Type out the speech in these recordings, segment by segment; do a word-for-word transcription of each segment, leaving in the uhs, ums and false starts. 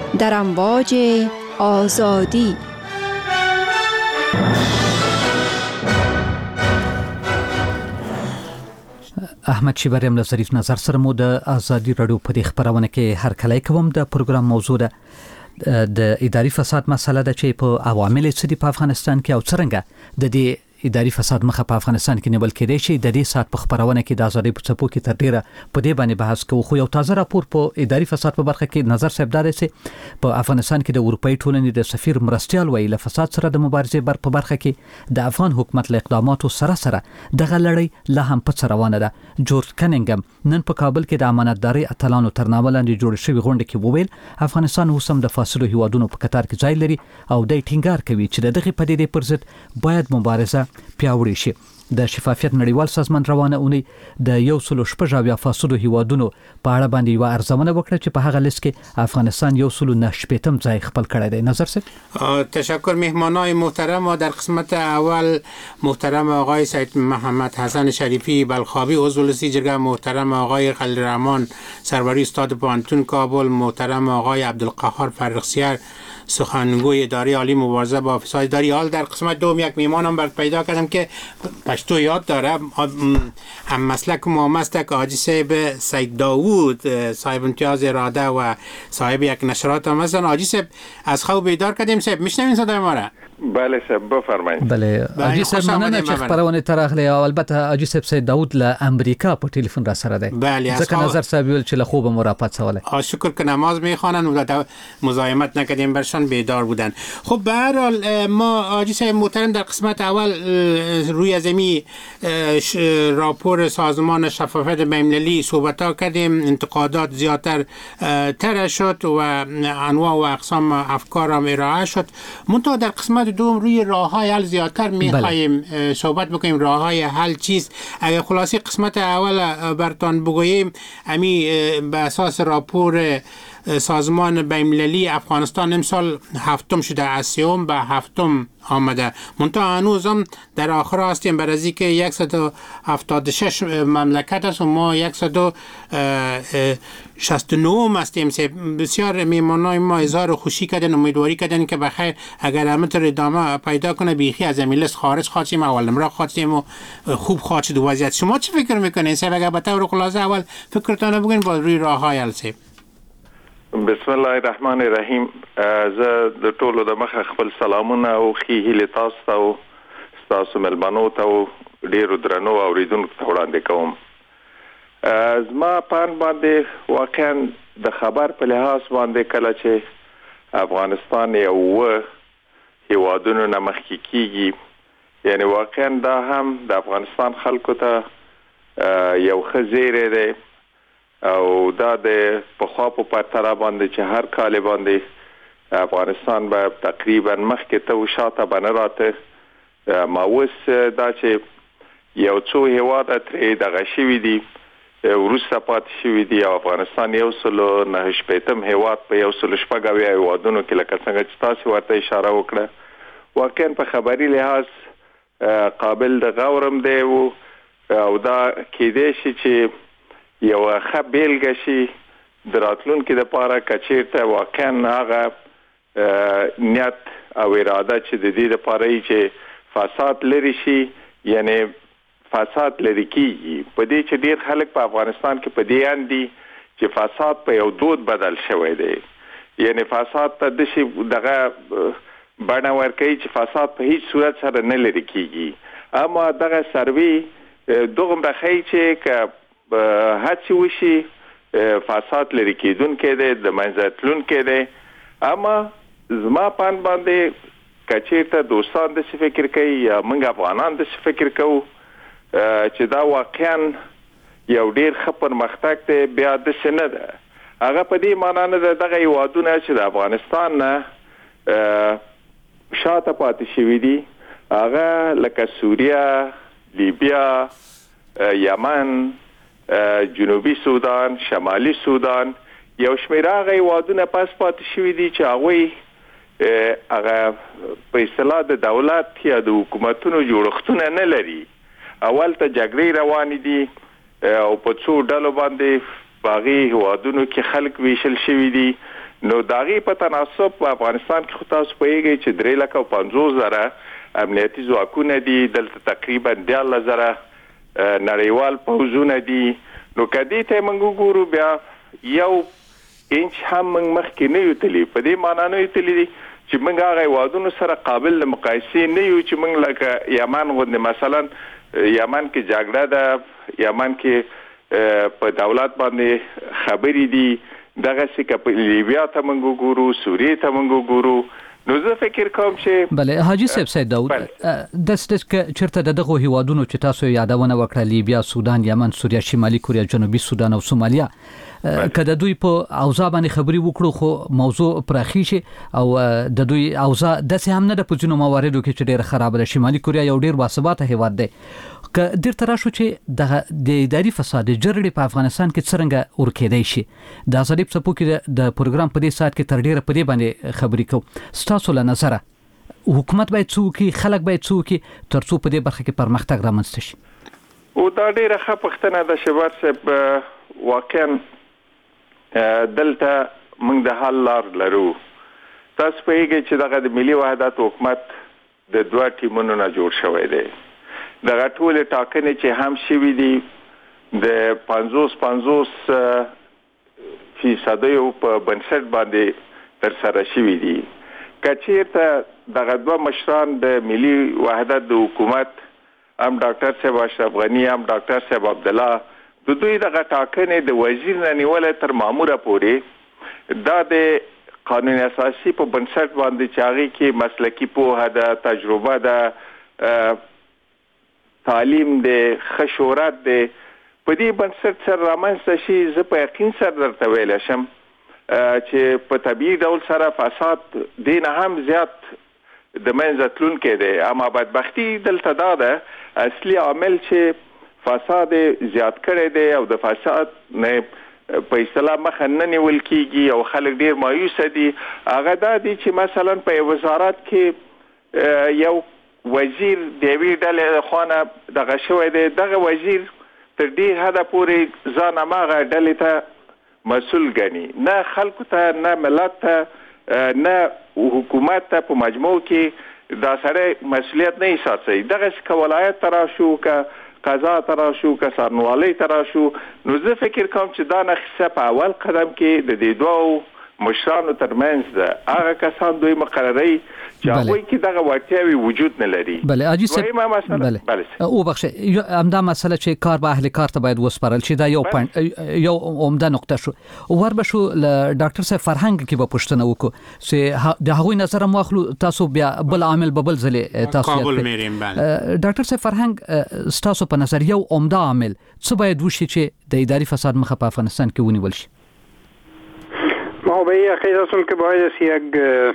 در امواج آزادی. احمد شیبریم له ظریف نظر سره مو د ازادي رادیو په دې خبرونه کې هر کله کوم د پروګرام موضوع ده د اداري فساد مسله ده چې په عوامل څه دي په افغانستان کې او څنګه د دې اداري فساد مخه په افغانستان کې نیول کېدای شي. د دې سات په خبرونه کې د ازادي په څپو کې تر ډیره په دې باندې بحث کوو. خو یو تازه راپور په اداري فساد په برخه کې نظر صاحب دار سي په افغانستان کې د اروپאי ټولنې د سفیر مرستيال ویل فساد سره د مبارزې بر په برخه کې د افغان حکومت له اقداماتو سره سره د غلړی لا هم په روانه ده. جورج کنینګم نن په کابل کې د امانتداري اتلانو ترناملاندې جوړ شوی غونډه کې وویل افغانستان اوس هم د فاصلو هیوادونو په قطار کې ځای لري او د ټینګار کوي چې دغه پدیدې پر ضد باید مبارزه پیاوړی شي. د شفافیت نړیوال سازمان روانه اونۍ د یو سلو شپږ فاصلو هیوادونو په اړه باندې یو ارزونه وکړه چې په هغه لیست کې افغانستان یو سلو نه شپږم ځای خپل کړی دی. نظر سه تشکر. مهمانای محترم و در قسمت اول محترم آقای سید محمد حسن شریفی بلخابی عضو لجنه جرگه، محترم آقای خلیل الرحمن سروری استاد پوهنتون کابل، محترم آقای عبدالقهار فرخزیار سخنگوی اداره عالی مبارزه با فساد اداری. حال در قسمت دوم یک میهمانم برات پیدا کردم که پشتو یاد داره، هم مسلک مامستک حاجی صاحب سید داوود صاحب امتیاز اراده و صاحب یک نشرات هم هستن. حاجی صاحب از خواب بیدار کردیم. صاحب میشنوین صدای ما را؟ بله صاحب بفرمایید. بله حاجی صاحب مننه چې خبرونه تراغله او البته حاجی صاحب سید داوود له امریکا په ټلیفون را سره دی. بله ځکه نظر صاحب ویل چې له خوب مرافت سواله. شکر که نماز میخوانن و مزاحمت نکردیم برشان بیدار بودن. خب به هر حال ما حاجی صاحب محترم در قسمت اول روی زمین راپور سازمان شفافیت بین‌المللی صحبت ها کردیم، انتقادات زیادتر تر شد و انواع و اقسام افکار هم ارائه شد. منتها در قسمت دوم روی راه‌های حل زیادتر می‌خوایم صحبت بکنیم. راه‌های حل چیست؟ اگر خلاصی قسمت اول برتان بگوییم، امی به اساس راپور سازمان بین‌المللی افغانستان امسال هفتم شده، از سوم به هفتم آمده. منتها هنوز هم در آخر هستیم بر از اینکه صد و هفتاد و شش مملکت است و ما صد و شصت و نه هستیم. بسیار میمانای ما اظهار خوشی کردن، امیدواری کردن که بخیر اگر همینطور ادامه پیدا کنه بیخی از این لیست خارج خواستیم، اول نمره خواستیم و خوب خواهد شد وضعیت. شما چی فکر میکنین؟ سب اگر به طور خلاصه اول فکرتان بگین با روی راه‌های حل. بسم الله الرحمن الرحیم. زه د ټولو د مخه خپل سلامونه او ښې هیلې تاسو ته او ستاسو مېلمنو ته او ډېرو درنو اورېدونکو ته وړاندې کوم. زما په اند باندې واقعا د خبر په لحاظ باندې کله چې افغانستان یو اووه هېوادونو نه مخکې کېږي، یعنې واقعا دا هم د افغانستان خلکو ته یو ښه زیری دی او دا د پخوا په پرتله باندې چې هر کال باندې افغانستان به تقریبا مخکې ته و شاته به نه راته. ما اوس دا چې یو څو هېواده ترې دغه شوي دي، وروسته پاتې شوي دي او افغانستان یو سلو نهه شپېتم هېواد په یو سلو شپږ اویا هېوادونو کې لکه څنګه چې تاسې ورته اشاره وکړه، واقعا په خبري لحاظ قابل د غور هم دی او دا کېدای شي چې یو ښه بیلګه شي د راتلونکي دپاره که چېرته واقعا هغه نیت او اراده چې د دې دپاره وي چې فساد لرې شي، یعنې فساد لرې کېږي. په دې چې ډېر خلک په افغانستان کې په دې اند دي چې فساد په یو دود بدل شوی دی، یعنې فساد ته داسې دغه بڼه ورکوي چې فساد په هیڅ صورت سره نه لرې کېږي. اما دغه سروې دومره ښیي چې که هڅې وشي فساد لرې کېدونکی دی، د منځه تلونکی دی. اما زما په اند باندې که چېرته دوستان داسې فکر کوي یا موږ افغانان داسې فکر کوو چې دا واقعا یو ډېر ښه پرمختګ دی، بیا داسې نه ده. هغه په دې معنا نه ده دغه هېوادونه چې د افغانستان نه شاته پاتې شوي دي، هغه لکه سوریه، لیبیا، یمن، جنوبي سودان، شمالي سودان، یو شمېر هغه هېوادونه پس پاتې شوي دي چې هغوی هغه په اصطلاح د دولت یا د حکومتونو جوړښتونه نه لري. اول ته جګړې روانې دي او په څو ډلو باندې په هغې هېوادونو کې خلک ویشل شوي دي. نو داغي په تناسب په افغانستان کې خو تاسو پوهیږئ چې درې لکه او پنځوس زره امنیتي ځواکونه دي، دلته تقریبا دیارلس زره نړیوال پوځونه دي. نو کدی ته موږ ګورو بیا یو انچ هم موږ مخکې نه یو تللی، په دې معنا نه یو تللی چې موږ هغه وادونو سره قابل مقایسې نه یو چې موږ لکه یمن غوندې مثلا یمن کې جګړه ده، یمن کې په دولت باندې خبرې دي، دغه څه په لیبیا ته موږ ګورو، سوریې ته موږ ګورو. نو زه فکر کوم چې بله حاجی صاحب سید داود د ستاسو چرته دغه هیوادونو چې تاسو یادونه وکړه، لیبیا، سودان، یمن، سوریه، شمالي کوریا، جنوبي سودان او سومالیا، کله دوی په اوضاع باندې خبري وکړو خو موضوع پراخي شي او د دوی اوضاع د سه هم نه د پوزینو مواردو کې چې ډېر خراب ده. شمالي کوریا یو ډېر باثباته هیواد دی. ک ډېر تر شو چې د اداري فساد جرړې په افغانستان کې څنګه ورکېدای شي. د ازادي په پوکي د پروګرام په دې سات کې تر ډېر په دې باندې خبري کوو. ستاسو له نظره حکومت باید څوکي، خلک باید څوکي ترڅو په دې برخه کې پرمختګ رامنځته شي؟ او دا ډېر ښه پوښتنه ده شباب صاحب. واقعا دلته موږ د حل لار لرو. تاسو پوهیږئ چې دغه د ملي وحدت حکومت د دوه ټیمونو نه جوړ شوی دی. دغه ټول ټاکنې چې هم شوي دي د پنځوس پنځوس فیصدیو په بنسټ باندې تر سره شوي دي. که چېرته دغه دوه مشران د ملي وحدت د حکومت هم ډاکټر صاحب اشرف غني هم ډاکټر صاحب عبدالله د دوی دغه ټاکنې د وزیر نه نیولې تر ماموره پورې دا د قانون اساسي په بنسټ باندې چې هغه کې مسلکي پوهه ده، تجربه ده، تعلیم ده، خشورت ده، په دې بنسټ سره رامنځته شي. زه په یقین سره درته ویلی شم چې په طبیعي ډول سره فساد دین هم زیات د منځه تلونکی دی. اما بدبختي دلته دا ده اصلي عامل چې فساد زیات کړی دی او د فساد نه په اصطلاح مخه نه نیول کیږي او خلک ډیر مایوسه دي. هغه دا دي چې مثلا په وزارت کې یو وزیر د یوې ډلې خوا دغه شوی دی، دغه وزیر تر ډیر حده پورې ځان هماغه ډلې ته مسؤل ګڼي، نه خلکو ته، نه ملت ته، نه حکومت ته په مجموع کې دا سره مسؤلیت نه احساسوي. دغه که ولایت ته راشو، که قضا ته راشو، که څارنوالۍ ته راشو، نو زه فکر کوم چې دا نقشه په اول قدم کې د دې دوو مشرانو ترمنځ ده. هغه کسان دوی مقرري چې هغوی کې دغه وړتیاوې وجود نه لري. بله حاجي صاحب، بله او بخښئ، همدا مسله چې کار به اهل کار ته باید وسپارل شي، دا یو یو عمده نقطه شو. ور به شو له ډاکټر صاحب فرهنګ کې به پوښتنه وکړو چې د هغوی نظر مو اخلو، تاسو بیا بل عامل به بل ځلې تاسو قابل مېریم. بله ډاکټر صاحب فرهنګ ستاسو په نظر یو عمده عامل څه باید وشي چې د اداري فساد مخه په افغانستان کې ونیول شي؟ ما به عقیده هستم که باید یک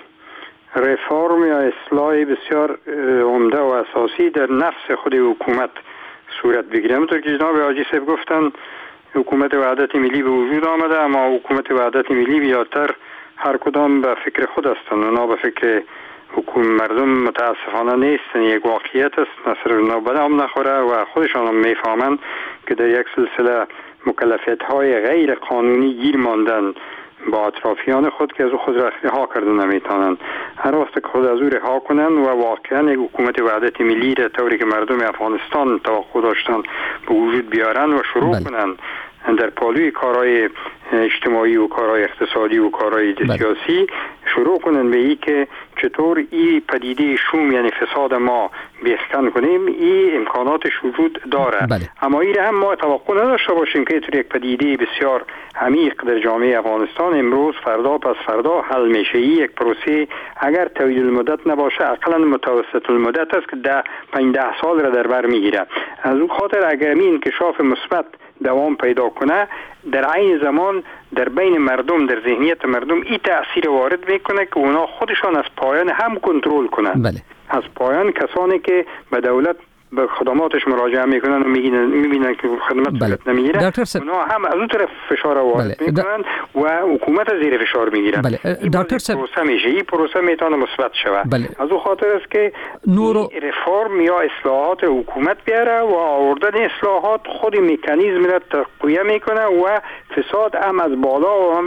رفرم یا اصلاح بسیار عمده و اساسی در نفس خود حکومت صورت بگیره. همونطور که جناب حاجی صاحب گفتن حکومت وحدت ملی به وجود آمده، اما حکومت وحدت ملی بیاتر هر کدام به فکر خود هستند، اونا به فکر حکومت مردم متاسفانه نیستن. یک واقعیت است، نصر نوبت هم نخوره و خودشان هم میفهمند که در یک سلسله مکلفیت های غیر قانونی گیر ماندن با اطرافیان خود که از خود را رها کرده نمیتونند. هر وقت که خود از او رها کنند و واقعا یک حکومت وحدت ملی را طوری که مردم افغانستان توقع داشتن به وجود بیارن و شروع بله. کنند در پالوی کارهای اجتماعی و کارهای اقتصادی و کارهای سیاسی شروع کنند به ای که چطور این پدیده شوم یعنی فساد ما بیخکن کنیم، این امکاناتش وجود داره. بله. اما این هم ما توقع نداشته باشیم که اینطور یک پدیده بسیار عمیق در جامعه افغانستان امروز فردا پس فردا حل میشه. این یک پروسه اگر طویل المدت نباشه اقلا متوسط المدت است که ده پنجاه سال را در بر میگیره. از اون خاطر اگر این انکشاف مثبت دوام پیدا کنه، در عین زمان در بین مردم، در ذهنیت مردم این تأثیر وارد میکنه که اونا خودشان از پایان هم کنترل کنن. بله. از پایان کسانی که به دولت به خدماتش مراجعه میکنن و میگن میبینن که خدمت دولت بله. نمیگیره، اونا هم از اون طرف فشار وارد بله. میکنن و حکومت زیر فشار میگیرن. بله. دکتر صاحب پروسه میشه، این پروسه میتونه مثبت شود. بله. از اون خاطر است که نورو... رفرم یا اصلاحات حکومت بیاره و آوردن اصلاحات خود مکانیزم را تقویه میکنه و فساد هم از بالا و هم از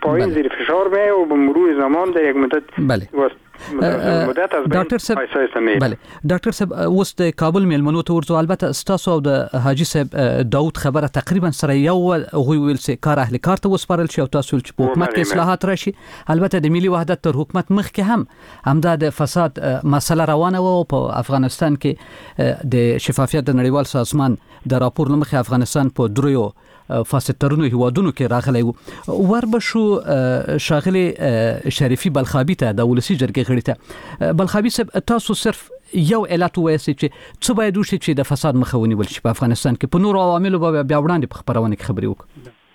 پایین بله. زیر فشار می و به مرور زمان در یک مدت بله مدت از ډاکټر صاحب بله ډاکټر صاحب اوس د کابل میلمنو ته ورځو البته ستاسو او د حاجی صاحب داود خبره تقریبا سره یو غوي ویل سي کار اهل کار ته وسپارل شي او تاسو چې په حکومت کې اصلاحات راشي البته د ملي وحدت تر حکومت مخکې هم همدا د فساد مسله روانه و په افغانستان کې د شفافیت د نړیوال سازمان د راپور لمخې افغانستان په دریو فاسدترونو هیوادونو کې راغلی و وربشو شاغلي شریفي بلخابي ته د ولسی جرګې غړي ته بلخابي صاحب تاسو صرف یو علت وایي چې څه باید وشي چې د فساد مخه ونیول شي په افغانستان کې په نور عواملو به بیا وړاندې په خبرونه کې خبري وکړو.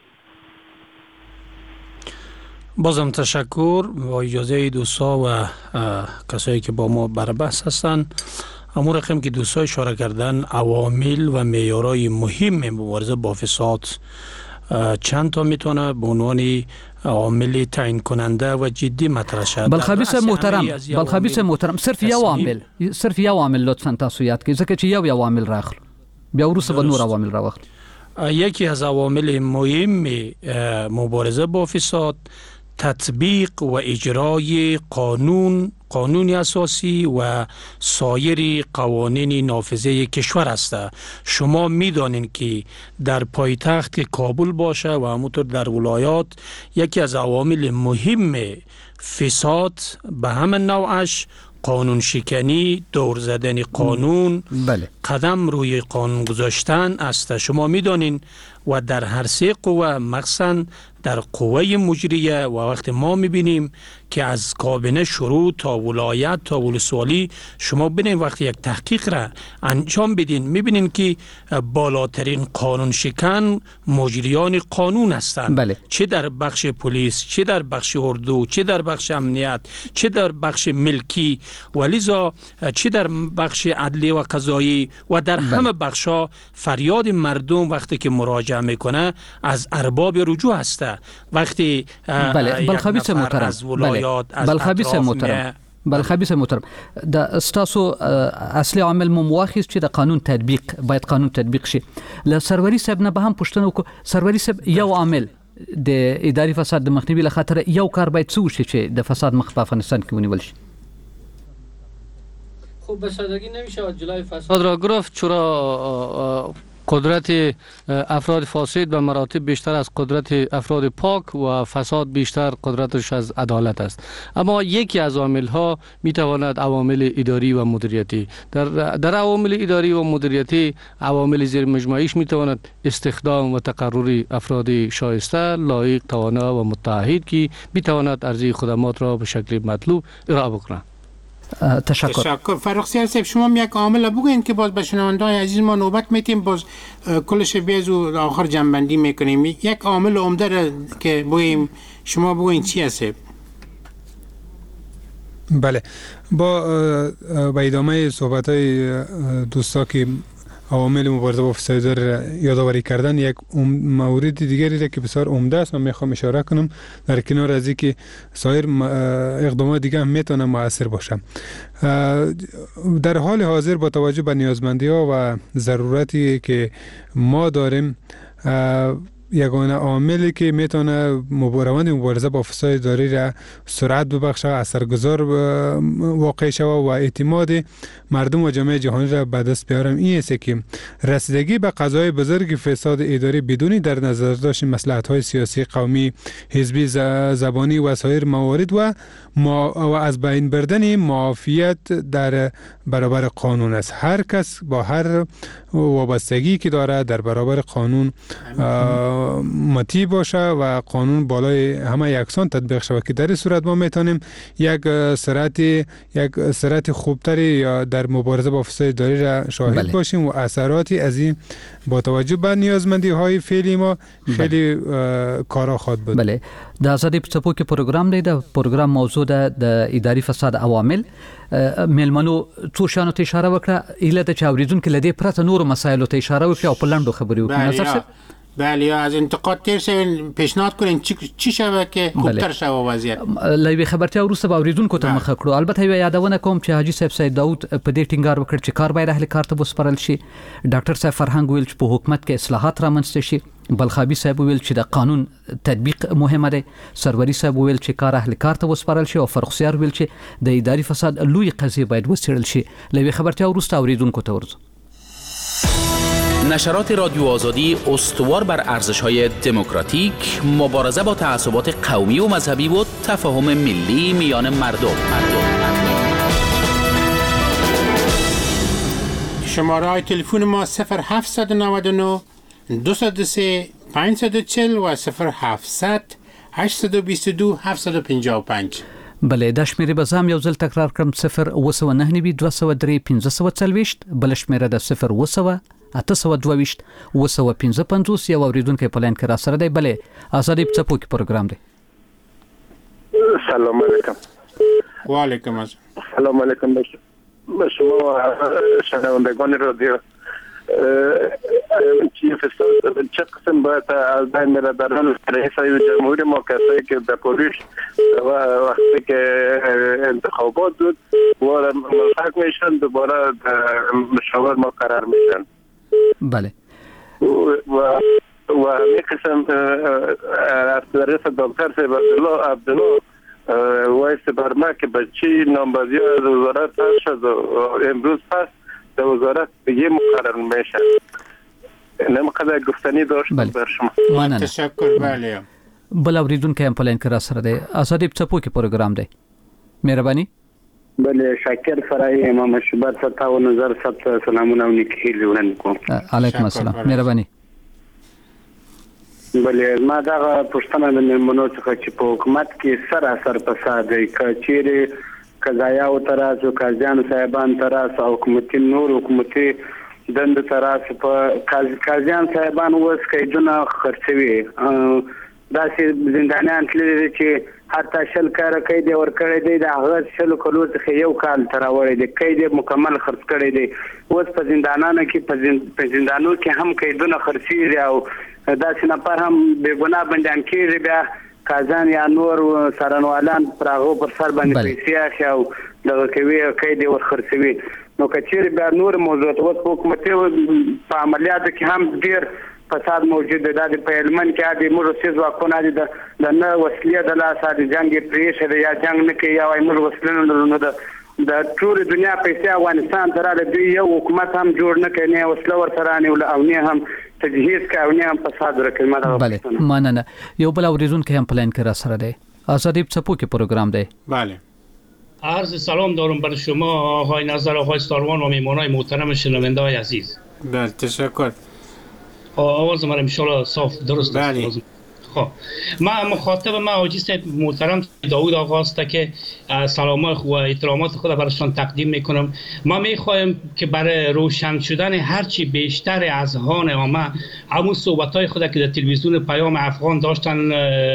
بازم تشکر با اجازه دوستا و کسایی که با ما بر بحث هستند. اما رقم که دوستان اشاره کردن عوامل و معیارهای مهم مبارزه با فساد چند تا میتونه به عنوان عامل تعیین کننده و جدی مطرح شد. بلخابیس محترم بلخابیس محترم صرف یو عامل صرف یو عامل لطفا تاسو یاد کړئ ځکه چې یو یو عامل راخلو بیا وروسته به نور عوامل راوخلو. یکی از عوامل مهم مبارزه با فساد تطبیق و اجرای قانون قانون اساسی و سایر قوانین نافذه کشور است. شما میدانید که در پایتخت که کابل باشه و همونطور در ولایات یکی از عوامل مهم فساد به همین نوعش قانون شکنی، دور زدن قانون، بله. قدم روی قانون گذاشتن است. شما میدانید و در هر سه قوه مخصوصا در قوه مجریه و وقت ما میبینیم که از کابینه شروع تا ولایت تا ولسوالی شما ببینید وقتی یک تحقیق را انجام بدین میبینید که بالاترین قانون شکن مجریان قانون هستند. بله. چه در بخش پلیس، چه در بخش اردو، چه در بخش امنیت، چه در بخش ملکی و لذا چه در بخش عدلی و قضایی و در بله. همه بخشا فریاد مردم وقتی که مراجعه میکنه از ارباب رجوع هسته. وقتی بله بلخابیس محترم بله بلخابیس محترم بلخابیس محترم د استاسو اصلي عامل مو مواخیس چې د قانون تطبیق باید قانون تطبیق شي. ل سروري صاحب نه به هم پوښتنه وکړو. سروري صاحب یو عامل د اداري فساد د مخنیوي لپاره خاطر یو کار باید څه وشي چې د فساد مخ په افغانستان کې ونیول شي. خب به سادگی نمیشه جلوی فساد را گرفت چرا قدرت افراد فاسد به مراتب بیشتر از قدرت افراد پاک و فساد بیشتر قدرتش از عدالت است. اما یکی از عوامل ها می تواند عوامل اداری و مدیریتی در در عوامل اداری و مدیریتی عوامل زیر مجموعیش می تواند استخدام و تقرر افراد شایسته لایق توانا و متعهد که می تواند عرضه خدمات را به شکل مطلوب ارائه بکنند. تشکر. تشکر. فرخ صاحب شما یک عامل بگوین که باز به شنونده‌های عزیز ما نوبت میتیم باز کلش بیزو آخر جنبندی میکنیم. یک عامل عمده که بگویم شما بگوین چی هست؟ بله با با ادامه صحبت‌های دوستا که عوامل مبارزه با فساد یادآوری کردن یک مورد دیگری را که بسیار عمده است من میخوام اشاره کنم در کنار از اینکه سایر اقدامات دیگه هم میتونه مؤثر باشه. در حال حاضر با توجه به نیازمندی ها و ضرورتی که ما داریم یگانه عاملی که میتونه روند مبارزه با فساد اداری را سرعت ببخشه، اثرگذار واقع شود و اعتماد مردم و جامعه جهانی را به دست بیارم این است که رسیدگی به قضای بزرگ فساد اداری بدون در نظر داشتن مصلحت‌های سیاسی، قومی، حزبی، زبانی و سایر موارد و ما و از بین بردن معافیت در برابر قانون است. هر کس با هر وابستگی که داره در برابر قانون مطیع باشه و قانون بالای همه یکسان تطبیق شود که در این صورت ما میتونیم یک سرعت یک سرعت خوبتری یا در مبارزه با فساد اداری را شاهد بله. باشیم و اثراتی از این با توجه به نیازمندی های فعلی ما خیلی بله. کارا خواهد بود. بله د ازادي په څپو کې پروګرام دی د پروګرام موضوع ده د اداري فساد عوامل ملمنو څو شانو ته اشاره وکړه ایله د چاوریدونکو لدی پرته نور مسایلو ته اشاره وکړه او په لنډو خبرې وکړه. نظر څه بله یا از انتقاد تیر شوین پیشنهاد کنین چی چی شوه که خوبتر شوه وضعیت. لوی خبرتیا وروسته به اوریدونکو ته مخه کړو. البته یو یادونه کوم چې حاجی صاحب سید داود په دې ټینګار وکړ چې کار باید اهل کار ته وسپارل شي. ډاکټر صاحب فرهنګ ویل چې په حکومت کې اصلاحات رامنځته شي. بلخابي صاحب ویل چې د قانون تطبیق مهمه ده. سروری صاحب ویل چې کار اهل کار ته وسپارل شي او فرخسیار ویل چې د اداري فساد لوی قضیه باید وڅېړل شي. لوي خبرتیا وروسته اوریدونکو ته ورځو. نشرات رادیو آزادی استوار بر ارزش‌های دموکراتیک، مبارزه با تعصبات قومی و مذهبی و تفاهم ملی میان مردم. شماره های تلفن ما صفر هفت نه نه دو صفر سه پنج چهار صفر و صفر هفت هشت دو دو هفت پنج پنج. بله دا شمیره بزام یو ځل تکرار کړم صفر اوه نه نوي دوه سوه درې پنځه سوه څلوېښت. بل شمیره د صفر اوه اته سوه دوه ویشت اوه سوه پنځه پنځوس. یو اوریدونکی په لاین کې را سره دی. بله آزادی په څپو کې پروګرام دی. سلام علیکم. و علیکم السلام. سلام علیکم به شما شنوندگان رادیو. چیف استاد چه قسم باید از بین میره در حال رئیس جمهوری ما کسایی که در پولیس و وقتی که انتخابات بود و ملحق میشن دوباره مشاور ما قرار میشن. بله و و می قسم از رئیس دکتر سیب عبدالله عبدالله وایس برما که بچی نامبازی از وزارت پس شد و امروز پس در وزارت دیگه مقرر میشه. نمیقدر گفتنی داشت بر شما. تشکر. بله بل اوریدونکی هم په لاین کې را سره دی. آزادی په څپو کې پروګرام دی. مهرباني. بله شاکر فرای امام شبر ستا و نظر ستا سلامونه و نیکی وړاندې کوم. علیکم السلام. مهرباني. بله ما دا پښتنه د مېرمنو څخه چې په حکومت کې سراسر فساد دی. کچېرې قضایا او تراس او قاضیانو صاحبان تراس او حکومتي نور حکومتي دند تراس په قاضیان صاحبان اوس قیدونه خرڅوي. داسې زندانیان تللي چې حتی شل کاره قید یې ورکړی دی. د هغه شلو کلو څخه یو کال ته راوړی دی. قید یې مکمل خرڅ کړی دی. اوس په زندانانو کې په زندانو کې هم قیدونه خرڅېږي او داسې نفر هم بې ګناه بندیان کېږي. بیا قاضیان یا نور څارنوالان پر هغو پر سر باندې پیسې اخلي او دغه کوي قید یې ورخرڅوي. نو که چېرې بیا نور موضوعات اوس په حکومتي په عملیاتو کې هم ډېر فساد موجود دی. دا د په هلمند کې د موږ څه ځواکونه دي د نه وسلې د لاسه د جنګ یې پرېښی دی یا جنګ نه کوي یا وایي موږ وسلې نه لرو. نو د ټولې دنیا پیسې افغانستان ته راغلې. دوی یو حکومت هم جوړ نه کوي، نه وسله ورته رانیوله او نه هم تجهیز کوي او نه هم فساد ورکوي. بله مننه. یو بل اوریدونکی هم په لاین کې را سره دی. آزادی په څپو کې پروګرام دی. بله عرض سلام دارم بر شما آقای نظر، آقای ستاروان و میمانای محترم شنونده های عزیز. بله تشکر. آواز من انشالله صاف درست است. بله. خب ما مخاطب ما حاجی صاحب محترم داوود آقا است که سلامات و احترامات خود برایشان تقدیم میکنم. ما میخواهیم که برای روشن شدن هرچی بیشتر اذهان عامه همون صحبت‌های خود که در تلویزیون پیام افغان داشتن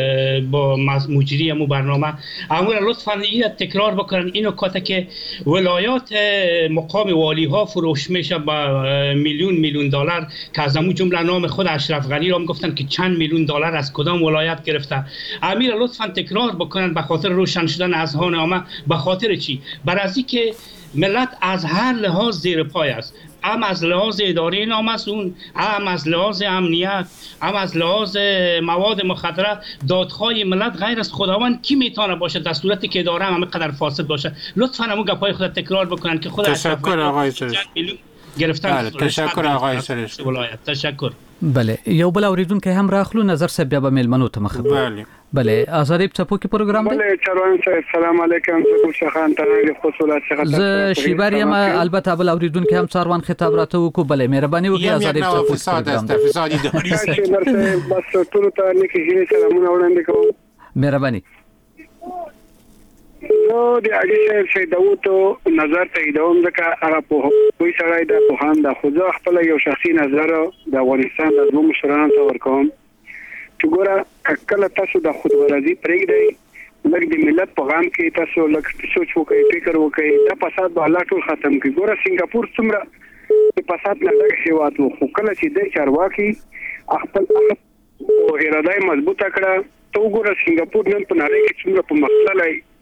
با مجری همون برنامه همون لطفاً این تکرار بکنن. این نکته که ولایات مقام والی ها فروش میشه با میلیون میلیون دلار که از همون جمله نام خود اشرف غنی را میگفتن که چند میلیون دلار از کدام ولایت گرفته. امیر لطفاً تکرار بکنن به خاطر روشن شدن اذهان عامه. به خاطر چی؟ برای اینکه ملت از هر لحاظ زیر پای است. هم از لحاظ اداره نامسئول، هم از لحاظ امنیت، هم از لحاظ مواد مخدره. دادخواه ملت غیر از خداوند کی میتونه باشه در صورتی که اداره هم قدر فاسد باشه؟ لطفاً همون گپای خود تکرار بکنن که خود تشکر آقای سرش گرفتن. تشکر آقای سرش ولایت. تشکر. بله یو بل اوریدونکی هم راخلو. نظر صاحب بیا به میلمنو ته مخه. بله بله آزادی په څپو کې پروګرام دی. بله چروان صاحب سلام علیکم. زه شخان تنګ خصوصات څخه زه شیبر یم. البته بل اوریدونکی هم څاروان خطاب راته وکړو. بله مهرباني وکړئ آزادی په څپو کې پروګرام دی. فساد اداري بس ټول ته نیکی هیله سلامونه وړاندې کوم. مهرباني. نو د اړې صاحب چې داوود نظر ته دوم ځکه هغه په کوئی سړی د پوهان د خو ځه خپل یو شخصي نظر د افغانستان د دوه مشرانو ته ورکوم چې ګوره کله تاسو د خودغرضي پرېږدئ لږ د ملت په غام کې تاسو لږ سوچ وکړئ فکر وکړئ دا فساد به الله ټول ختم کړي. ګوره سنگاپور څومره د فساد نه ډک هېواد و خو کله چې د چارواکي خپل اراده مضبوطه کړه ته وګوره سنگاپور نن په نړۍ کې څومره په مخ تللی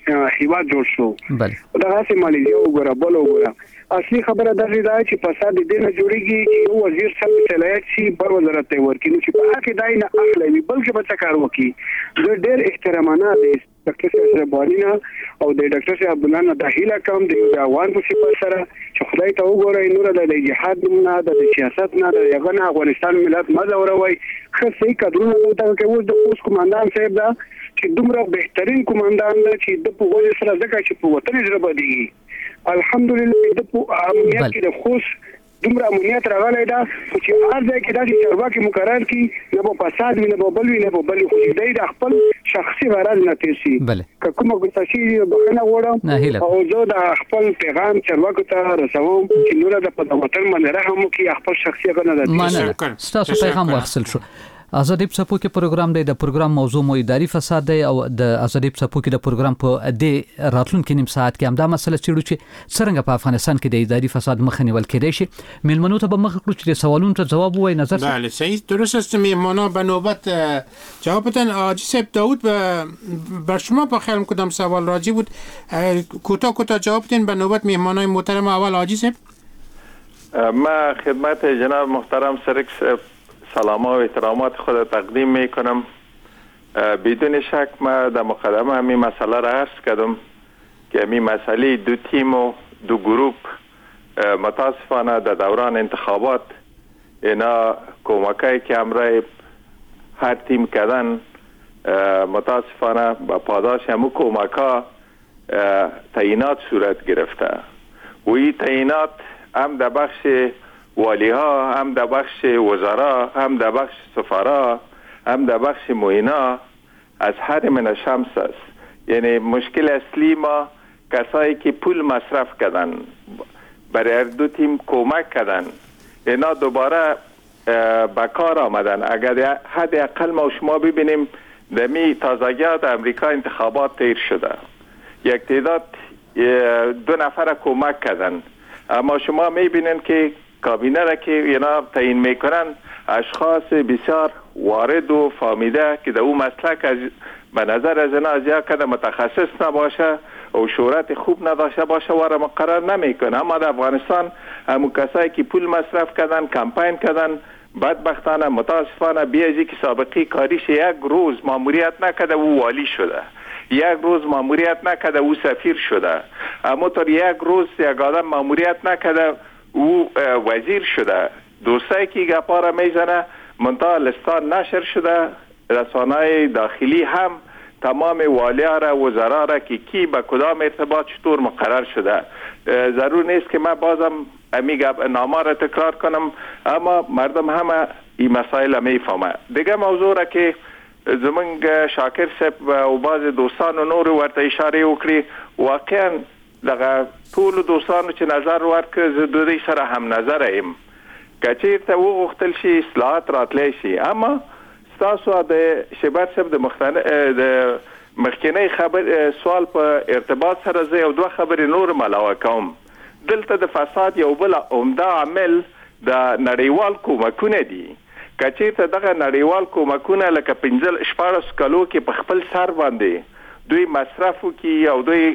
هیواد جوړ شو. بله دا هسه مالیزیا وګوره بل وګوره. اصلي خبره دا دی چې فساد دې نه جوړیږي چې یو وزیر سم صلاحیت شي بل وزارت ته ورکړي چې په هغه دای نه اخلي بلکې به څه کار وکړي. د ډېر احترامانه دی ډاکټر صاحب بارینا او د ډاکټر صاحب عبد الله نه داخله کوم د افغان په صفر سره چې خدای ته وګورئ نور د جهاد نه د سیاست نه د یغن افغانستان ملت مزوروي خصي کډرونه ته کوي د اوس کوماندان صاحب دا چې دومره بهترین کوماندان دی چې د په وجه سره ځکه چې په وطن زړه بدی الحمدلله د په امنیت کې د خوش دومره امنیت راغلی دا چې هر ځای کې دا چې چارواکي مقرر کی نه په فساد نه په بل نه په بل خو دې د خپل شخصي غرض نه تیسي که کومه ګټشي بخنه وړم او زه د خپل پیغام چارواکو ته رسوم چې نور د په وطن باندې رحم وکړي خپل شخصي غرض نه تیسي. ستاسو پیغام واخیستل شو. آزادی څپوکي پروګرام دی د پروګرام موضوع مو اداري فساد دی او د آزادی څپوکي د پروګرام په د راتلونکو نیم ساعت کې همدا مسله چیرو چې څنګه په افغانستان کې د اداري فساد مخه نیول کېدای شي. میلمنو ته به مخ کړو چې سوالونو ته جواب وایي. نظر بله صحیح درست است. میهمانا به نوبت جواب بدن. آجی صاحب داود بر شما با خیال کدام سوال راجع بود کوتاه کوتاه جواب بدین به نوبت میهمانای محترم. اول آجی صاحب ما خدمت جناب محترم سرک سلام و احترامات خود تقدیم می کنم. بدون شک ما در مقدمه همین مسئله را عرض کردم که همین مسئله دو تیم و دو گروپ متاسفانه در دوران انتخابات اینا کمکایی که همراه هر تیم کردن متاسفانه با پاداش همون کمکا تعیینات صورت گرفته و این تعیینات هم در بخش والی ها هم در بخش وزرا هم در بخش سفرا هم در بخش معینا از هر من شمس است. یعنی مشکل اصلی ما کسایی که پول مصرف کردن برای هر دو تیم کمک کردن اینا دوباره به کار آمدن. اگر حد اقل ما شما ببینیم دمی تازگیات امریکا انتخابات تیر شده یک تعداد دو نفر کمک کردن اما شما میبینین که کابینه را که اینا تعیین میکنن اشخاص بسیار وارد و فهمیده که در اون مسلک از به نظر از اینا از یک کده متخصص نباشه و شهرت خوب نداشته باشه و را مقرر نمیکنه. اما در افغانستان همون کسایی که پول مصرف کردن کمپین کردن بدبختانه متاسفانه بیازی که سابقی کاریش یک روز ماموریت نکده او والی شده یک روز ماموریت نکده او سفیر شده اما تا یک روز یک آدم ماموریت نکده او وزیر شده. دوستایی که گپا را میزنه منتها لستان نشر شده رسانه‌های داخلی هم تمام والیا را وزرا را که کی به کدام ارتباط چطور مقرر شده. ضرور نیست که من بازم امی گپ نامه را تکرار کنم اما مردم همه این مسائل میفهمه. دیگه موضوع را که زمونږ شاکر صاحب او باز دوستان و نور ورته اشاره وکړي واقعا دغه ټول دوستانو چې نظر ورکړ زه د دې سره هم نظر یم که چېرته وغوښتل شي اصلاحات راتلی شي اما ستاسو د شبر صاحب د د مخکینی خبر سوال په ارتباط سره زه یو دوه خبرې نور علاوه کوم. دلته د فساد یو بل عمده عامل د نړیوال کومکونه دي که چېرته دغه نړیوال کومکونه لکه پنځه شپاړس کالو کې په خپل سر باندې دوی مصرف وکړي او دوی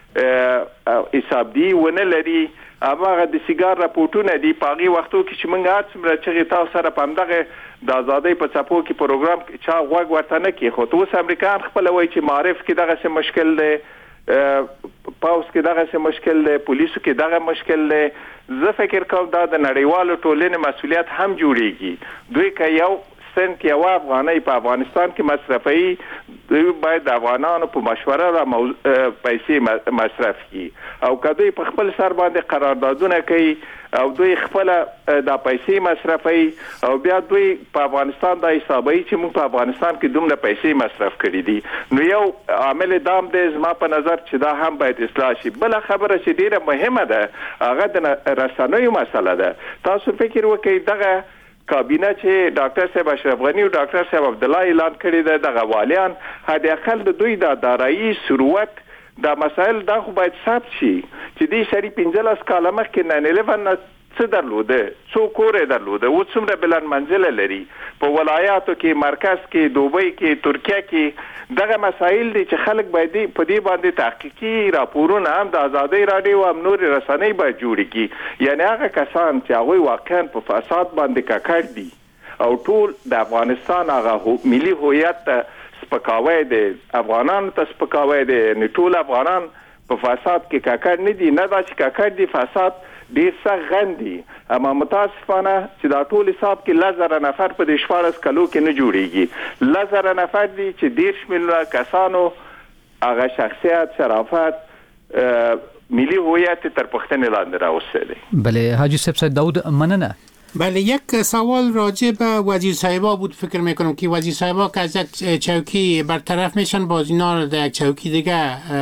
حساب دی ونه لري هغه د سیګار راپورټونه دي په هغې وختو کې چې موږ هر څومره چغې تاسو سره په همدغه د ازادۍ په څپو کې پروګرام چا غوږ ورته نه کېښود. اوس امریکایان خپله وایي چې معارف کې دغسې مشکل دی پاوس کې دغسې مشکل دی پولیسو کې دغه مشکل دی. زه فکر کوم دا د نړیوالو ټولنې مسؤلیت هم جوړیږي دوی که یو سنت یو افغانۍ په افغانستان کې مصرفوي دوی باید د افغانانو په مشوره را پیسې مصرف کړي او که دوی په خپل سر باندې قراردادونه کوي او دوی خپل دا پیسې مصرفوي او بیا دوی په افغانستان دا حسابوي چې موږ په افغانستان کې دومره پیسې مصرف کړي دي نو یو عامل دام دی زما په نظر چې دا هم باید اصلاح شي. بله خبره چې ډیره مهمه ده هغه د رسنیو مسله ده. تاسو فکر وکړئ دغه کابینه چې ډاکټر صاحب اشرف غنی او ډاکټر صاحب عبد الله اعلان کړی دی دغه والیان حد اقل د دوی د دارایی ثروت دا مسائل دا خو باید ثبت شي چې دې سړي پنځلس کاله مخکې ناین الیون څه درلوده څو کور درلوده و څومره بلند منزل لري په ولایاتو کې مرکز کې دوبۍ کې ترکیه کې دغه مسایل دي چې خلک باید په دې باندې تحقیقي راپورونه هم د آزادۍ رادیو او نور رسنۍ باید جوړ کړي یعنی هغه کسان چې هغه واقعا په فساد باندې ککړ دي او ټول د افغانستان هغه ملي هویت سپکاوی دي افغانان ته سپکاوی دي نه ټول افغانان په فساد کې ککړ نه دي نه دا چې ککړ دي فساد ډیر څه غندي اما متاسفانه چې دا ټول حساب کې لزر نفر په د شپږ کلو کې نه جوړيږي لزر نفر دي چې ډیر شمېر کسانو هغه شخصیت شرافت ملي هویت تر پښتنې لاندې راوستي. بله حاجی صاحب داود مننه. بله یک سوال راجع به وزیر صاحبا بود فکر میکنم که وزیر صاحبا که از یک چوکی برطرف میشن باز اینا رو در یک چوکی دیگه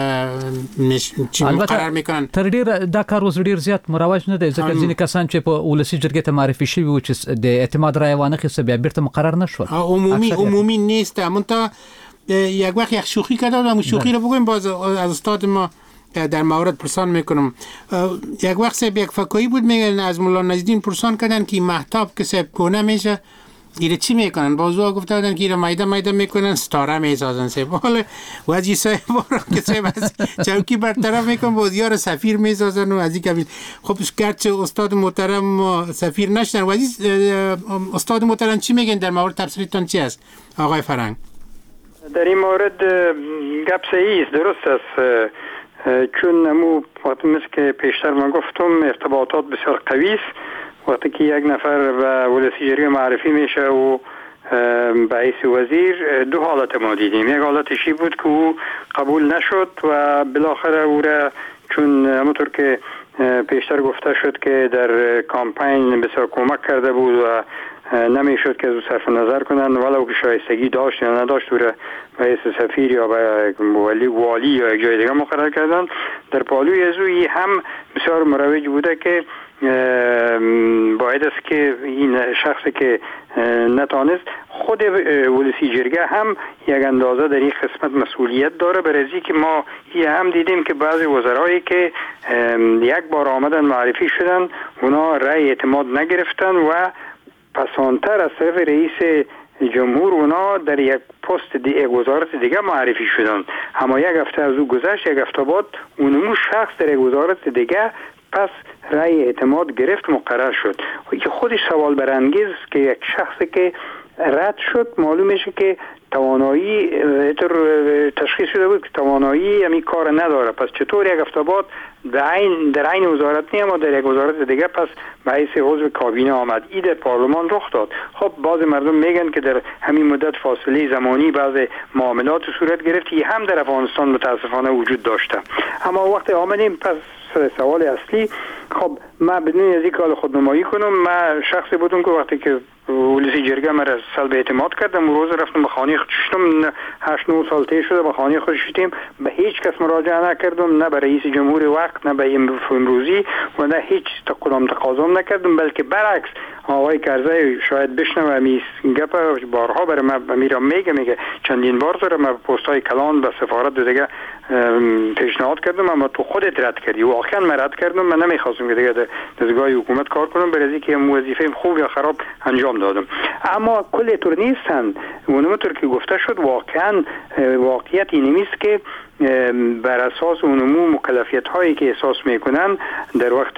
مقرر میکنن. تر ډیر دا کار اوس ډیر زیات مروج نه دی ځکه ځینې کسان چې په ولسی جرګې ته معرفي شوي و چې د اعتماد رای وانه خسته بیا بیرته مقرر نشول. عمومی عمومی نیست منتها یک وقت یک شوخی کرده و شوخی رو بگویم باز از استاد ما در مورد پرسان میکنم یک وقت سب یک فکایی بود میگن از مولا نجدین پرسان کردن که مهتاب که سب کنه میشه گیره چی میکنن بازوها گفته بودن که گیره مایده مایده میکنن ستاره میسازن سب حالا وزیر صاحب را که سب از چوکی برطرف میکن بازیار سفیر میسازن و از این کبیل خب گرچه استاد محترم سفیر نشدن وزیر استاد محترم چی میگن در مورد تفسیرتون چی است آقای فرهنگ؟ در این مورد گپ صحیح است درست است چون نمو وقتی مثل که پیشتر من گفتم ارتباطات بسیار قوی است وقتی که یک نفر به ولسی جرگه معرفی میشه و به حیث وزیر دو حالت ما دیدیم یک حالتشی بود که او قبول نشد و بالاخره او را چون همونطور که پیشتر گفته شد که در کامپین بسیار کمک کرده بود و نمیشد که از او صرف نظر کنن ولو که شایستگی داشت یا نداشت او را به حیث سفیر یا به والی والی یا یک جای دیگه مقرر کردن در پالوی از او هم بسیار مروج بوده که باید است که این شخصی که نتانست خود ولسی جرگه هم یک اندازه در این قسمت مسئولیت داره برای که ما این هم دیدیم که بعضی وزرایی که یک بار آمدن معرفی شدن اونا رأی اعتماد نگرفتن و پسانتر از طرف رئیس جمهور اونا در یک پست دیگه وزارت دیگه معرفی شدن اما یک هفته از او گذشت یک هفته بعد اونمو شخص در یک وزارت دیگه پس رأی اعتماد گرفت مقرر شد که خودش سوال برانگیز که یک شخصی که رد شد معلوم میشه که توانایی تشخیص شده بود که توانایی همین کار نداره پس چطور یک هفته بعد در این در این وزارت نیم و در یک وزارت دیگه پس به حیث عضو کابینه آمد این در پارلمان رخ داد خب بعض مردم میگن که در همین مدت فاصله زمانی بعض معاملات صورت گرفت هم در افغانستان متاسفانه وجود داشته اما وقتی آمدیم پس سوال اصلی خب من بدون از این کار خودنمایی کنم من شخصی بودم که وقتی که ولسی جرگه مرا سلب اعتماد کردم روز رفتم به خانه خودشتم هشت نه سال طی شده به خانه خودشتیم به هیچ کس مراجعه نکردم نه به رئیس جمهور وقت نه به امروزی و نه هیچ کدام تقاضا نکردم بلکه برعکس آقای کرزی شاید بشنوه می گپ بارها برای من میرم میگه میگه چندین بار داره من پستای کلان به سفارت دیگه پیشنهاد کردم اما تو خودت رد کردی و واقعا من رد کردم من نمیخواستم که دیگه در دستگاه حکومت کار کنم برای اینکه وظیفه خوب یا خراب انجام دادم اما کل طور نیستن اونمطور که گفته شد واقعا واقعیت این نیست که بر اساس اونمو مکلفیت هایی که احساس میکنن در وقت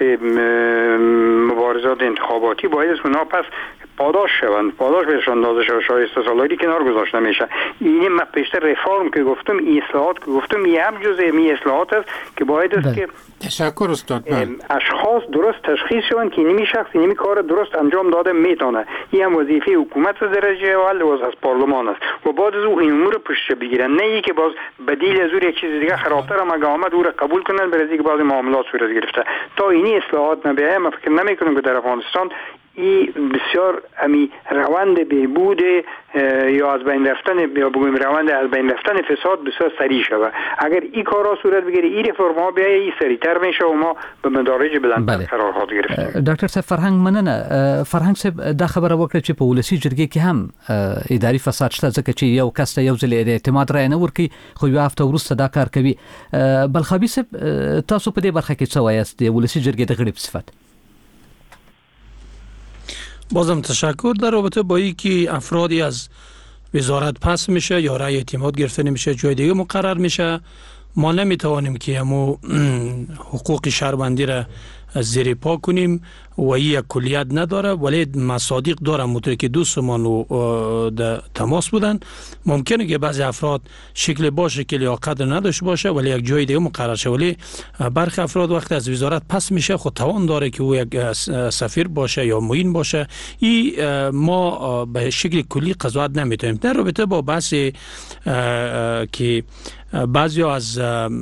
مبارزات انتخاباتی باید اونا پس پاداش شوند پاداش بهشان داده شود شایسته سالاری کنار گذاشته میشه این من پیشتر رفرم که گفتم این اصلاحات که گفتم این هم جزء می اصلاحات است که باید است که تشکر استاد اشخاص درست تشخیص شوند که اینمی شخص اینمی کار درست انجام داده میتونه این هم وظیفه حکومت درجه اول و از پارلمان است و بعد از او این امور پشت بگیرن نه ای که باز بدیل از او یک چیز دیگه خرابتر هم اگه آمد او را قبول کنن برای اینکه بعضی معاملات صورت گرفته تا اینی اصلاحات نبیه من فکر نمیکنم که در افغانستان ای بسیار امی روند بهبود یا از بین رفتن یا بگویم روند از بین رفتن فساد بسیار سریع شود اگر این کارا صورت بگیره این رفرم ها بیایه این سریعتر میشه و ما به مدارج بلندتر قرار خواهد گرفتیم. ډاکټر صاحب فرهنګ مننه فرهنګ صاحب دا خبره وکړه چې په ولسی جرګې کې هم اداري فساد شته ځکه چې یو کس ته یو ځل اعتماد رای نه ورکي خو یو هفته وروسته دا کار کوي بلخابي صاحب تاسو په دې برخه کې څه وایاست د ولسی جرګې د غړي په صفت؟ بازم تشکر. در رابطه با اینکه افرادی از وزارت پس میشه یا رأی اعتماد گرفته نمیشه جای دیگه مقرر میشه، ما نمیتوانیم که همو حقوق شهروندی را زیر پا کنیم و این کلیت نداره، ولی مصادیق داره مطور که دوستمان در تماس بودن. ممکنه که بعضی افراد شکل باشه که لیاقت نداشته باشه ولی یک جای دیگه مقرر شه، ولی برخی افراد وقتی از وزارت پس میشه خود توان داره که او یک سفیر باشه یا معین باشه. این ما به شکل کلی قضاوت نمیتونیم. در رابطه با بحث که بعضی از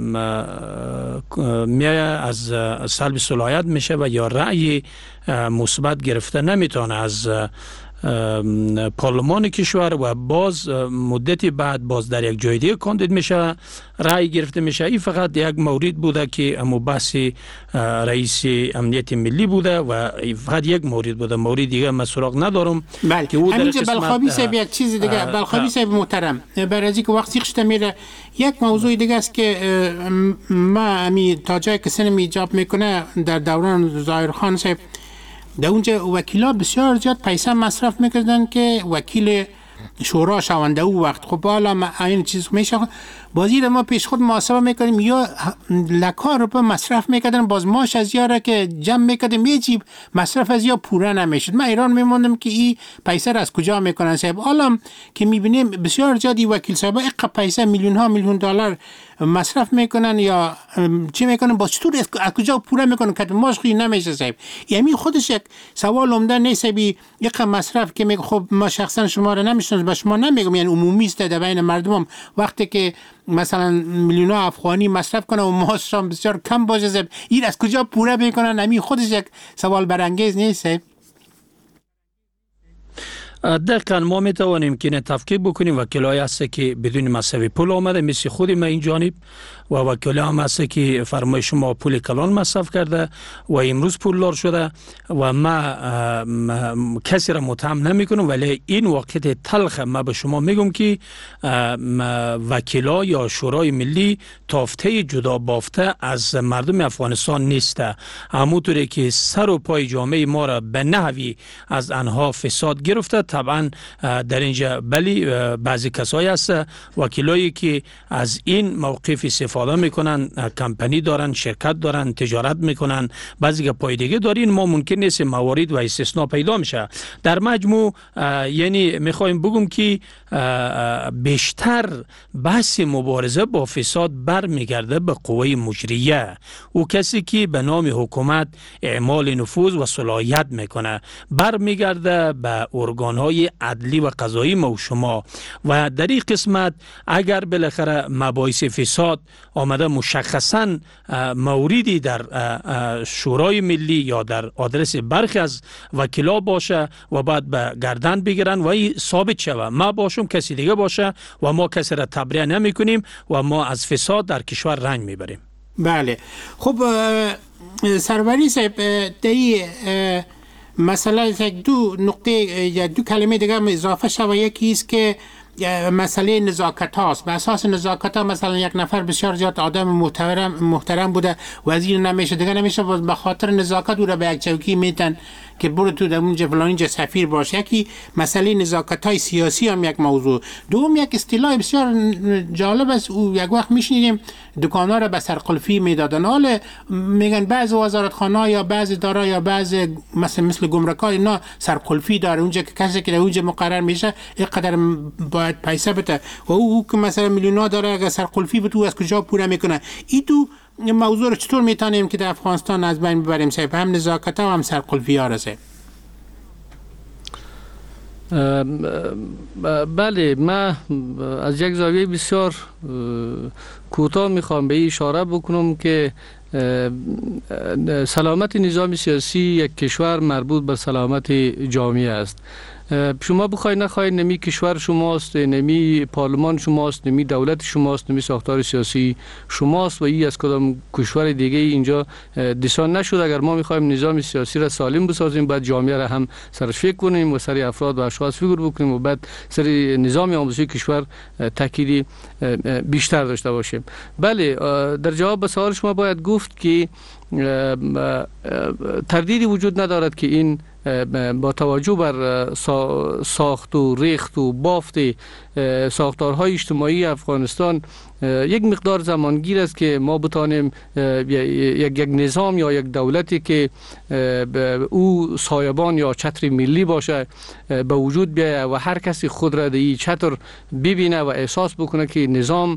میای از سلب صلاحیت میشه و یا رأی مثبت گرفته نمیتونه از پارلمان کشور و باز مدتی بعد باز در یک جای دیگه کاندید میشه، رأی گرفته میشه. این فقط یک مورد بوده که امو بحث رئیس امنیت ملی بوده و فقط یک مورد بوده، مورد دیگه من سراغ ندارم. بله همینجا بلخابی صاحب یک چیز دیگه، بلخابی صاحب محترم، برای اینکه وقتی خشته میره یک موضوع دیگه است که ما امی تا جای که سنم ایجاب میکنه در دوران ظاهرخان صاحب در اونجا وکیلا بسیار زیاد پیسه مصرف میکردن که وکیل شورا شونده او وقت. خب حالا ما این چیز میشه بازی ما پیش خود محاسبه میکنیم یا لکار رو مصرف میکردن، باز ماش از یاره که جمع میکردیم یه جیب مصرف از یا پوره نمیشد. من ایران میموندم که این پیسه را از کجا میکنن صاحب. حالا که میبینیم بسیار زیادی وکیل صاحب اقا پیسه میلیون ها میلیون دلار مصرف میکنن یا چی میکنن، با چطور از کجا پوره میکنن که ماش خیلی نمیشه صاحب. یعنی خودش یک سوال عمده نیست بی یک مصرف که میگه خب ما شخصا شما رو نمیشناسم، به شما نمیگم، یعنی عمومی است در بین مردم. وقتی که مثلا میلیون ها افغانی مصرف کنه و ماهشان بسیار کم باشه صاحب، این از کجا پوره میکنن؟ همین خودش یک سوال برانگیز نیست. دقیقا ما میتوانیم که تفکیک بکنیم. وکیلای هست که بدون مصرف پول آمده مثل خود ما این جانب و وکیلای هم هست که فرمای شما پول کلان مصرف کرده و امروز پولدار شده و ما کسی را متهم نمی کنم، ولی این واقعیت تلخ. ما به شما میگم که وکیلا یا شورای ملی تافته جدا بافته از مردم افغانستان نیسته. همونطوری که سر و پای جامعه ما را به نحوی از آنها فساد گرفته، طبعا در اینجا بلی بعضی کسایی هست وکیلایی که از این موقف استفاده میکنن، کمپانی دارن، شرکت دارن، تجارت میکنن، بعضی که پای دیگه دارین. ما ممکن نیست موارد و استثناء پیدا میشه. در مجموع یعنی میخوایم بگم که بیشتر بحث مبارزه با فساد برمیگرده به قوه مجریه، او کسی که به نام حکومت اعمال نفوذ و صلاحیت میکنه، برمیگرده به ارگانهای عدلی و قضایی ما و شما. و در این قسمت اگر بالاخره مباحث فساد آمده مشخصا موردی در شورای ملی یا در آدرس برخی از وکیلا باشه و بعد به گردن بگیرن و این ثابت شود، ما باشم کسی دیگه باشه و ما کسی را تبرئه نمی کنیم و ما از فساد در کشور رنج میبریم. بله خب سروری صاحب دی مثلا دو نقطه یا دو کلمه دیگه اضافه شود. یکی است که مسئله نزاکت هاست. به اساس نزاکت ها مثلا یک نفر بسیار زیاد آدم محترم محترم بوده وزیر نمیشه دیگه نمیشه، به خاطر نزاکت او را به یک چوکی میتن که برو تو در اونجا فلانینجا سفیر باش. یکی مسئله نزاکت های سیاسی هم یک موضوع. دوم یک اصطلاح بسیار جالب است، او یک وقت میشنیدیم دکانا را به سرقلفی میدادن. حالا میگن بعض وزارتخانه یا بعض اداره یا بعض مثلا مثل گمرک‌ها اینا سرقلفی داره، اونجا که کسی که در اونجا مقرر میشه اینقدر باید پیسه بده و او که مثلا میلیونا داره اگر سرقلفی بده از کجا پوره میکنه. این دو موضوع رو چطور میتونیم که در افغانستان از بین ببریم صاحب، هم نزاکت ها و هم سرقلفی ها رسه؟ بله، من از یک زاویه بسیار کوتاه میخوام به این اشاره بکنم که سلامت نظام سیاسی یک کشور مربوط به سلامت جامعه است. شما بخواید نخواید نمی کشور شماست، نمی پارلمان شماست، نمی دولت شماست، نمی ساختار سیاسی شماست و این از کدام کشور دیگه اینجا دیسان نشد. اگر ما میخوایم نظام سیاسی را سالم بسازیم باید جامعه را هم سرش فکر کنیم و سر افراد و اشخاص فکر بکنیم و بعد سر نظام آموزشی کشور تأکیدی بیشتر داشته باشیم. بله، در جواب به سوال شما باید گفت که تردیدی وجود ندارد که این با توجه بر ساخت و ریخت و بافت ساختارهای اجتماعی افغانستان یک مقدار زمانگیر است که ما بتانیم یک یک نظام یا یک دولتی که او سایبان یا چتر ملی باشه به وجود بیاید و هر کسی خود را در این چتر ببینه و احساس بکنه که نظام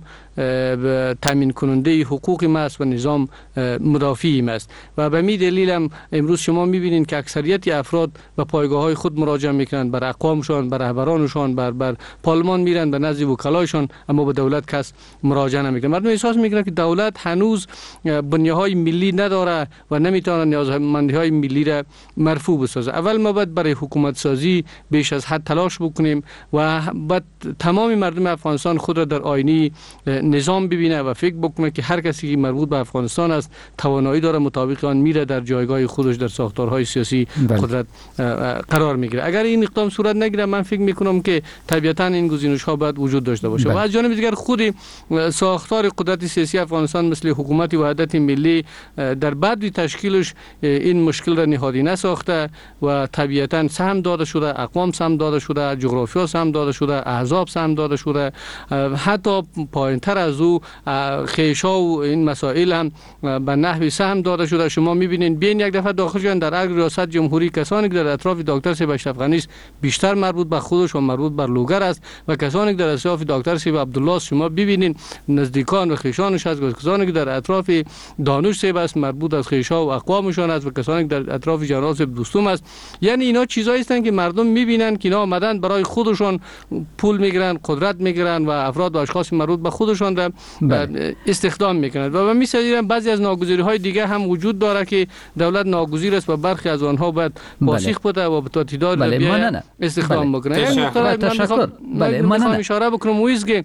تامین کننده حقوق ما است و نظام مدافع ما است. و به می دلیل هم امروز شما میبینید که اکثریت افراد به پایگاه های خود مراجعه میکنند، بر اقوامشان، بر رهبرانشان، بر بر پارلمان میرن، به نزد وکلایشان، اما به دولت کس مراجعه نمیکنه. مردم احساس میکنه که دولت هنوز بنیه‌های ملی نداره و نمیتونه نیازمندی‌های ملی را مرفوع بسازه. اول ما باید برای حکومت سازی بیش از حد تلاش بکنیم و بعد تمام مردم افغانستان خود را در آینه نظام ببینه و فکر بکنه که هر کسی که مربوط به افغانستان است توانایی داره مطابق آن میره در جایگاه خودش در ساختارهای سیاسی بله. قدرت قرار میگیره. اگر این اقدام صورت نگیره من فکر میکنم که طبیعتا این گزینش‌ها باید وجود داشته باشه. بله. و از جانب دیگر خود ساختار قدرت سیاسی افغانستان مثل حکومت وحدت ملی در بعد تشکیلش این مشکل را نهادی نساخته و طبیعتا سهم داده شده، اقوام سهم داده شده، جغرافیا سهم داده شده، احزاب سهم داده شده، حتی پایینتر از او خیشا و این مسائل هم به نحوی سهم داده شده. شما میبینید بین یک دفعه داخل شدن در اگر ریاست جمهوری کسانی که در اطراف دکتر سیب اشرف غنی است بیشتر مربوط به خودش و مربوط بر لوگر است و کسانی که در اطراف دکتر سیب عبدالله شما ببینید نزدیکان و خیشانش است و کسانی که در اطراف دانش سیب است مربوط از خیشا و اقوامشان است و کسانی که در اطراف جنرال سیب دوستم است. یعنی اینا چیزایی هستند که مردم میبینن که اینا آمدن برای خودشون پول میگیرن، قدرت میگیرن و افراد و اشخاص مربوط به خودشون را استخدام میکنند و می‌سازیدن. بعضی از ناگزیری‌های دیگه هم وجود داره که دولت ناگزیر است و برخی از آنها باید پاسخ بده و به تعداد بله. استخدام بله. بکنه. یعنی تشکر. بله من میخوام اشاره بکنم ویزگی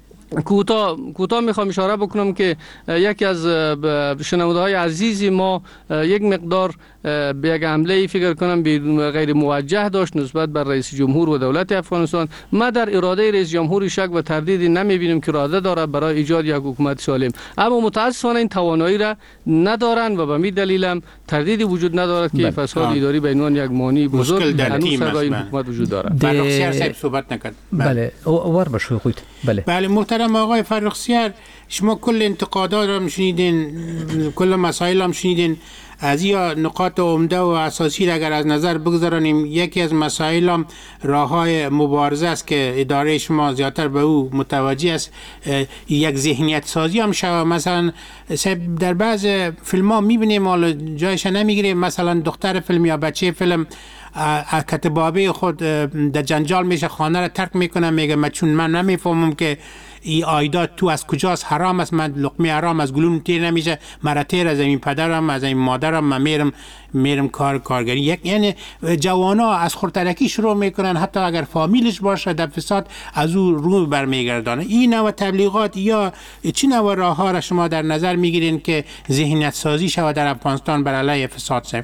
کوتاه کوتاه میخوام اشاره بکنم که یکی از شنونده های عزیزی ما یک مقدار به یک حمله فکر کنم غیر موجه داشت نسبت بر رئیس جمهور و دولت افغانستان. ما در اراده رئیس جمهور شک و تردیدی نمیبینیم که اراده داره برای ایجاد یک حکومت سالم، اما متاسفانه این توانایی را ندارن و به می دلیل هم تردیدی وجود ندارد که فساد اداری به عنوان یک مانع بزرگ هنوز سر این حکومت وجود داره. فرخ سیار صحبت نکرد. بله ور بشو خود. بله بله محترم آقای فرخ سیار، شما کل انتقادات رو شنیدین، کل مسائل هم شنیدین. از یا نقاط عمده و اساسی را اگر از نظر بگذاریم، یکی از مسائل هم راه‌های مبارزه است که اداره شما زیادتر به او متوجه است. یک ذهنیت سازی هم شود. مثلا در بعض فیلم ها میبینیم حالا جایش نمیگیریم، مثلا دختر فیلم یا بچه فیلم کتبابه خود در جنجال میشه، خانه را ترک میکنه، میگه من چون من نمیفهمم که ای آیدات تو از کجاست، حرام است، من لقمه حرام از گلوم تیر نمیشه، مرا تیر از این پدرم از این مادرم، من میرم میرم کار کارگری. یک یعنی جوانا از خردترکی شروع میکنن، حتی اگر فامیلش باشه در فساد از او رو برمیگردانه. این نوع تبلیغات یا چی نوع راه ها را شما در نظر میگیرین که ذهنیت سازی شود در افغانستان بر علیه فساد صاحب؟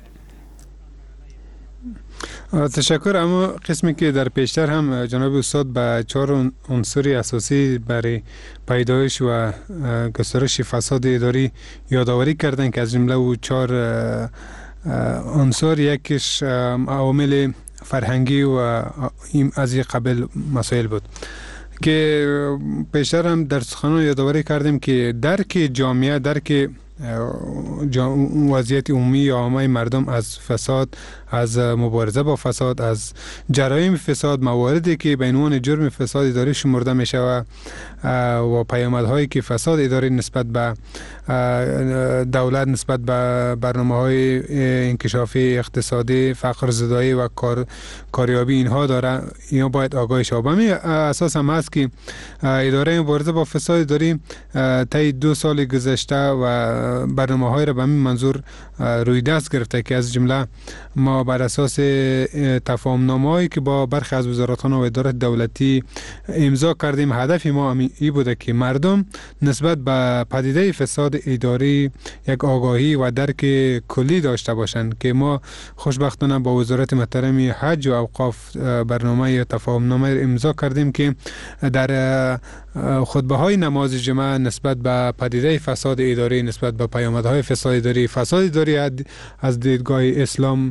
تشکر. اما قسمی که در پیشتر هم جناب استاد به چهار عنصر اساسی برای پیدایش و گسترش فساد اداری یادآوری کردن که از جمله او چهار عنصر یکیش عوامل فرهنگی و از این قبل مسائل بود که پیشتر هم در سخنان یادآوری کردیم که درک جامعه، درک وضعیت عمومی یا عامه مردم از فساد، از مبارزه با فساد، از جرایم فساد، مواردی که به عنوان جرم فساد اداری شمرده می شود و پیامدهایی که فساد اداری نسبت به دولت، نسبت به برنامه‌های انکشافی اقتصادی، فقر زدایی و کار کاریابی اینها داره، اینا باید آگاه شود. همین اساس هم هست که اداره مبارزه با فساد اداری طی دو سال گذشته و برنامه‌های را به همین منظور روی دست گرفته که از جمله ما بر اساس تفاهم‌نامه‌ای که با برخی از وزارتخانه و ادارات دولتی امضا کردیم، هدف ما این بوده که مردم نسبت به پدیده فساد اداری یک آگاهی و درک کلی داشته باشند که ما خوشبختانه با وزارت محترم حج و اوقاف برنامه یا تفاهم‌نامه امضا کردیم که در خطبه‌های نماز جمعه نسبت به پدیده فساد اداری، نسبت به پیامدهای فساد اداری، فساد اداری از دیدگاه اسلام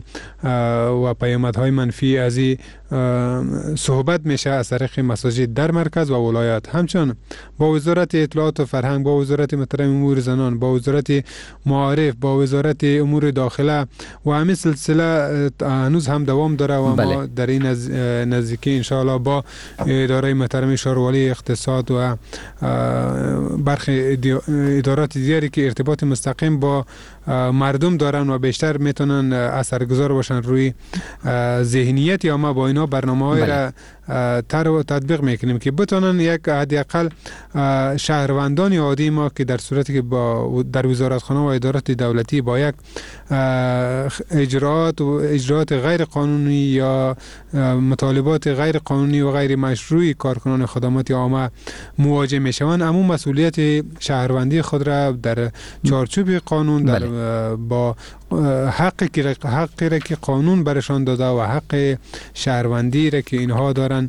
و پیامدهای منفی از این صحبت میشه از طریق مساجد در مرکز و ولایات. همچنین با وزارت اطلاعات و فرهنگ، با وزارت محترم امور زنان، با وزارت معارف، با وزارت امور داخله و همین سلسله هنوز هم دوام داره و بله. ما در این نزدیکی انشاءالله با اداره محترم شاروالی اقتصاد و برخی ادارات دیگری که ارتباط مستقیم با مردم دارن و بیشتر میتونن اثرگذار باشن روی ذهنیت یا ما با اینا برنامه‌های را تر و تطبیق میکنیم که بتونن یک حداقل شهروندان عادی ما که در صورتی که با در وزارتخانه و ادارات دولتی با یک اجراءات و اجراءات غیر قانونی یا مطالبات غیر قانونی و غیر مشروعی کارکنان خدمات عامه مواجه میشوند، اما مسئولیت شهروندی خود را در چارچوب قانون در با حقی که حقی را که قانون برشان داده و حق شهروندی را که اینها دارن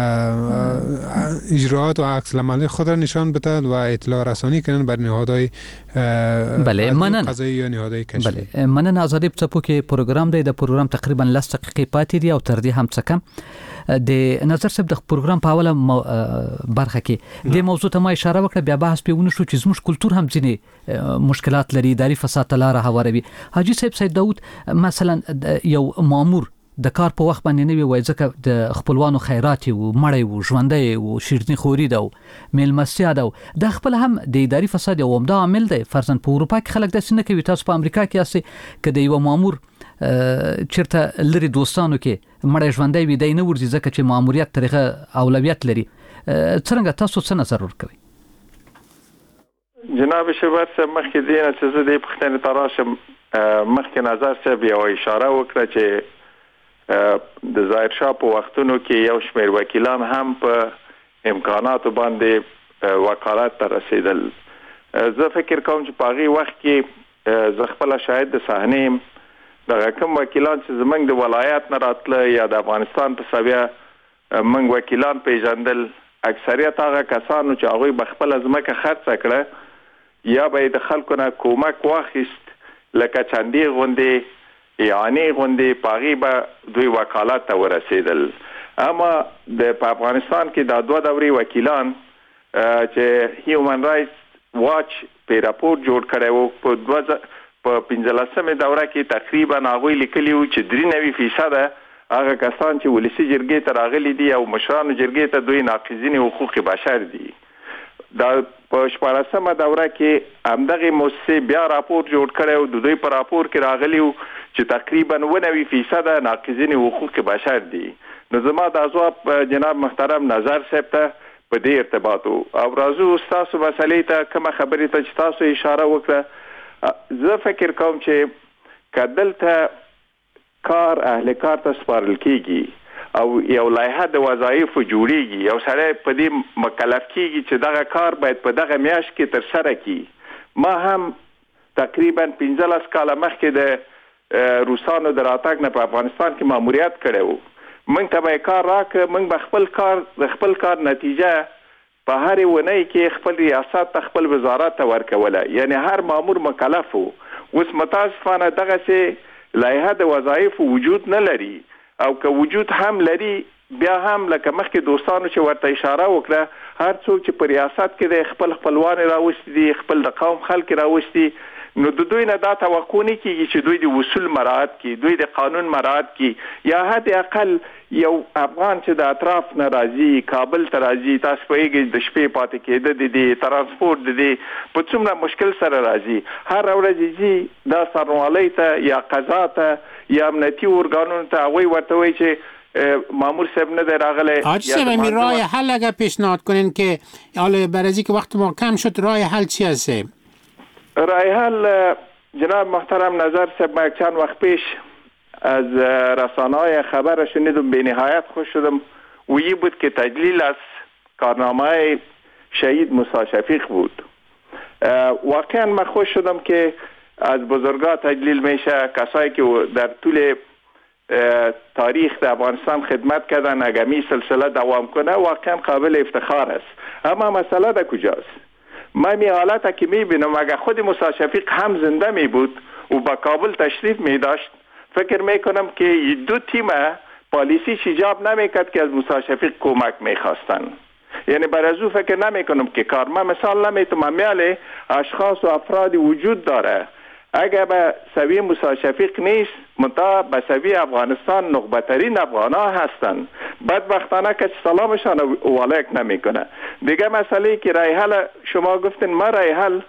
اجراعات و عکس العمل خود را نشان بدهند و اطلاع رسانی کنند بر نهادهای بله منن قضایی یا نهادهای کشفی. بله منن آزادی بڅپو کې پروګرام دی، د پروګرام تقریبا لس دقیقې پاتې دي او تر دې هم څه کم د نظر صاحب د پروګرام په اوله برخه کې د موضوع ته ما اشاره وکړه، بیا بحث پیونه شو چې زموږ کلتور هم ځینې مشکلات لري، اداري فساد ته لاره هواروي. حاجی صاحب سید داود مثلا یو مامور د کار په وخت باندې نه وي وای ځکه د خپلوانو خیرات او مړی او ژوندۍ او شیرني خوري دا میلمستیا دا د خپل هم د اداري فساد یو عمده عامل دی. فرضاً په اروپا کې خلک داسې نه کوي، تاسو په امریکا کې یاستئ که د یو مامور چیرته لري دوستانو کې مړی ژوندۍ وي دی نه ورځي ځکه چې ماموریت طریقه اولویت لري. څرنګه تاسو څه نظر ورکوئ؟ جناب شبر صاحب مخکې دې نه چې زه دې پوښتنې ته راشم، مخکې نظر صاحب یو اشاره وکړه چې د ظاهر شاه په وختونو کې یو شمېر وکیلان هم په امکاناتو باندې وکالت ته رسیدل. زه فکر کوم چې په هغې وخت کې زه خپله شاهد د صحنې یم، دغه کوم وکیلان چې زموږ د ولایت نه راتله یا د افغانستان په سویه موږ وکیلان پیژندل، اکثریت هغه کسانو چې هغوی به خپله ځمکه خرڅه کړه یا به یې د خلکو نه کومک واخیست، لکه چندې غوندې یعنی غوندې پاغي به دوی وکالت ته ورسېدل. اما د په افغانستان کې دا دوه دورې وکیلان چې هیومن رایټس واچ په راپور جوړ کړی و په دوه په پنځلسمې دوره کې تقریبا هغوی لیکلي وو چې درې نوي فیصده هغه کسان چې ولسي جرګې ته راغلي دي او مشرانو جرګې ته دوی ناقضین حقوق بشر دي. دا په شپاړسمه دوره کې همدغې مؤسسې بیا راپور جوړ کړی و، د دوی په راپور کې راغلي وو چې تقریبا اوه نوي فیصده ناقضین حقوق بشر دي. نو زما دا ځواب جناب محترم نظر صاحب ته په دې ارتباط و. او راځو ستاسو مسلې ته کومه خبرې ته چې تاسو اشاره وکړه، زه فکر کوم چې که دلته کار اهل کار ته سپارل کېږي او یو لایحه د وظایفو جوړیږي، یو سړی په دې مکلف کېږي چې دغه کار باید په دغه میاشت کې ترسره کړي. ما هم تقریبا پنځلس کاله مخکې د روسانو د راتګ نه په افغانستان کې ماموریت کړی و. موږ ته به کار راکړه، موږ به خپل کار د خپل کار نتیجه په هرې اونۍ کې خپل ریاست ته خپل وزارت ته ورکوله، یعنی هر مامور مکلف و. اوس متاسفانه دغسې لایحه د وظایفو وجود نه لري، او که وجود هم لري بیا هم لکه مخکې دوستانو چې ورته اشاره وکړه، هر څوک چې په ریاست کې د خپل خپلوان راوستي دي، خپل د قوم خلک راوستي، نو د دوی نه دا توقع نه کېږي چې دوی د اصول مراعات کړي، دوی د قانون مراعات کړي. یا حد اقل یو افغان چې د اطراف نه راځي، کابل ته راځي، تاسو پوهېږئ د شپې پاتې کېده د دې ترانسپورټ د دې په څومره مشکل سره راځي، هر ورځ ځي دا سرنوالۍ ته یا قضا ته یا امنیتي ارګانونو ته، هغوی ورته وایي چې مامور صاحب نه دی راغلی. حاجی صاحب می راه حل اگر پیشنهاد کنین که حالا برای که وقت ما کم شد راه حل چی هسته؟ راه حل جناب محترم نظر صاحب، ما یک چند وقت پیش از رسانه‌های خبر شنیدم، به نهایت خوش شدم و این بود که تجلیل از کارنامه شهید موسی شفیق بود. واقعا من خوش شدم که از بزرگا تجلیل میشه، کسایی که در طول تاریخ در افغانستان خدمت کردن، اگر می سلسله دوام کنه واقعا قابل افتخار است. اما مسئله در کجاست؟ من می حالت که می بینم اگر خود موسی شفیق هم زنده می بود و با کابل تشریف می داشت، فکر میکنم که این دو تیم پالیسی ایجاب نمیکرد که از موسی شفیق کمک میخواستن. یعنی برای از او فکر نمی کنم که کار ما مثال نمیتونم میاله اشخاص و افرادی وجود داره اگر به سوی موسی شفیق نیست متا به سوی افغانستان نخبه‌ترین افغان ها هستن. بدبختانه که سلامشان والیک نمی کنه. دیگه مسئله که رای حل شما گفتین ما رای حل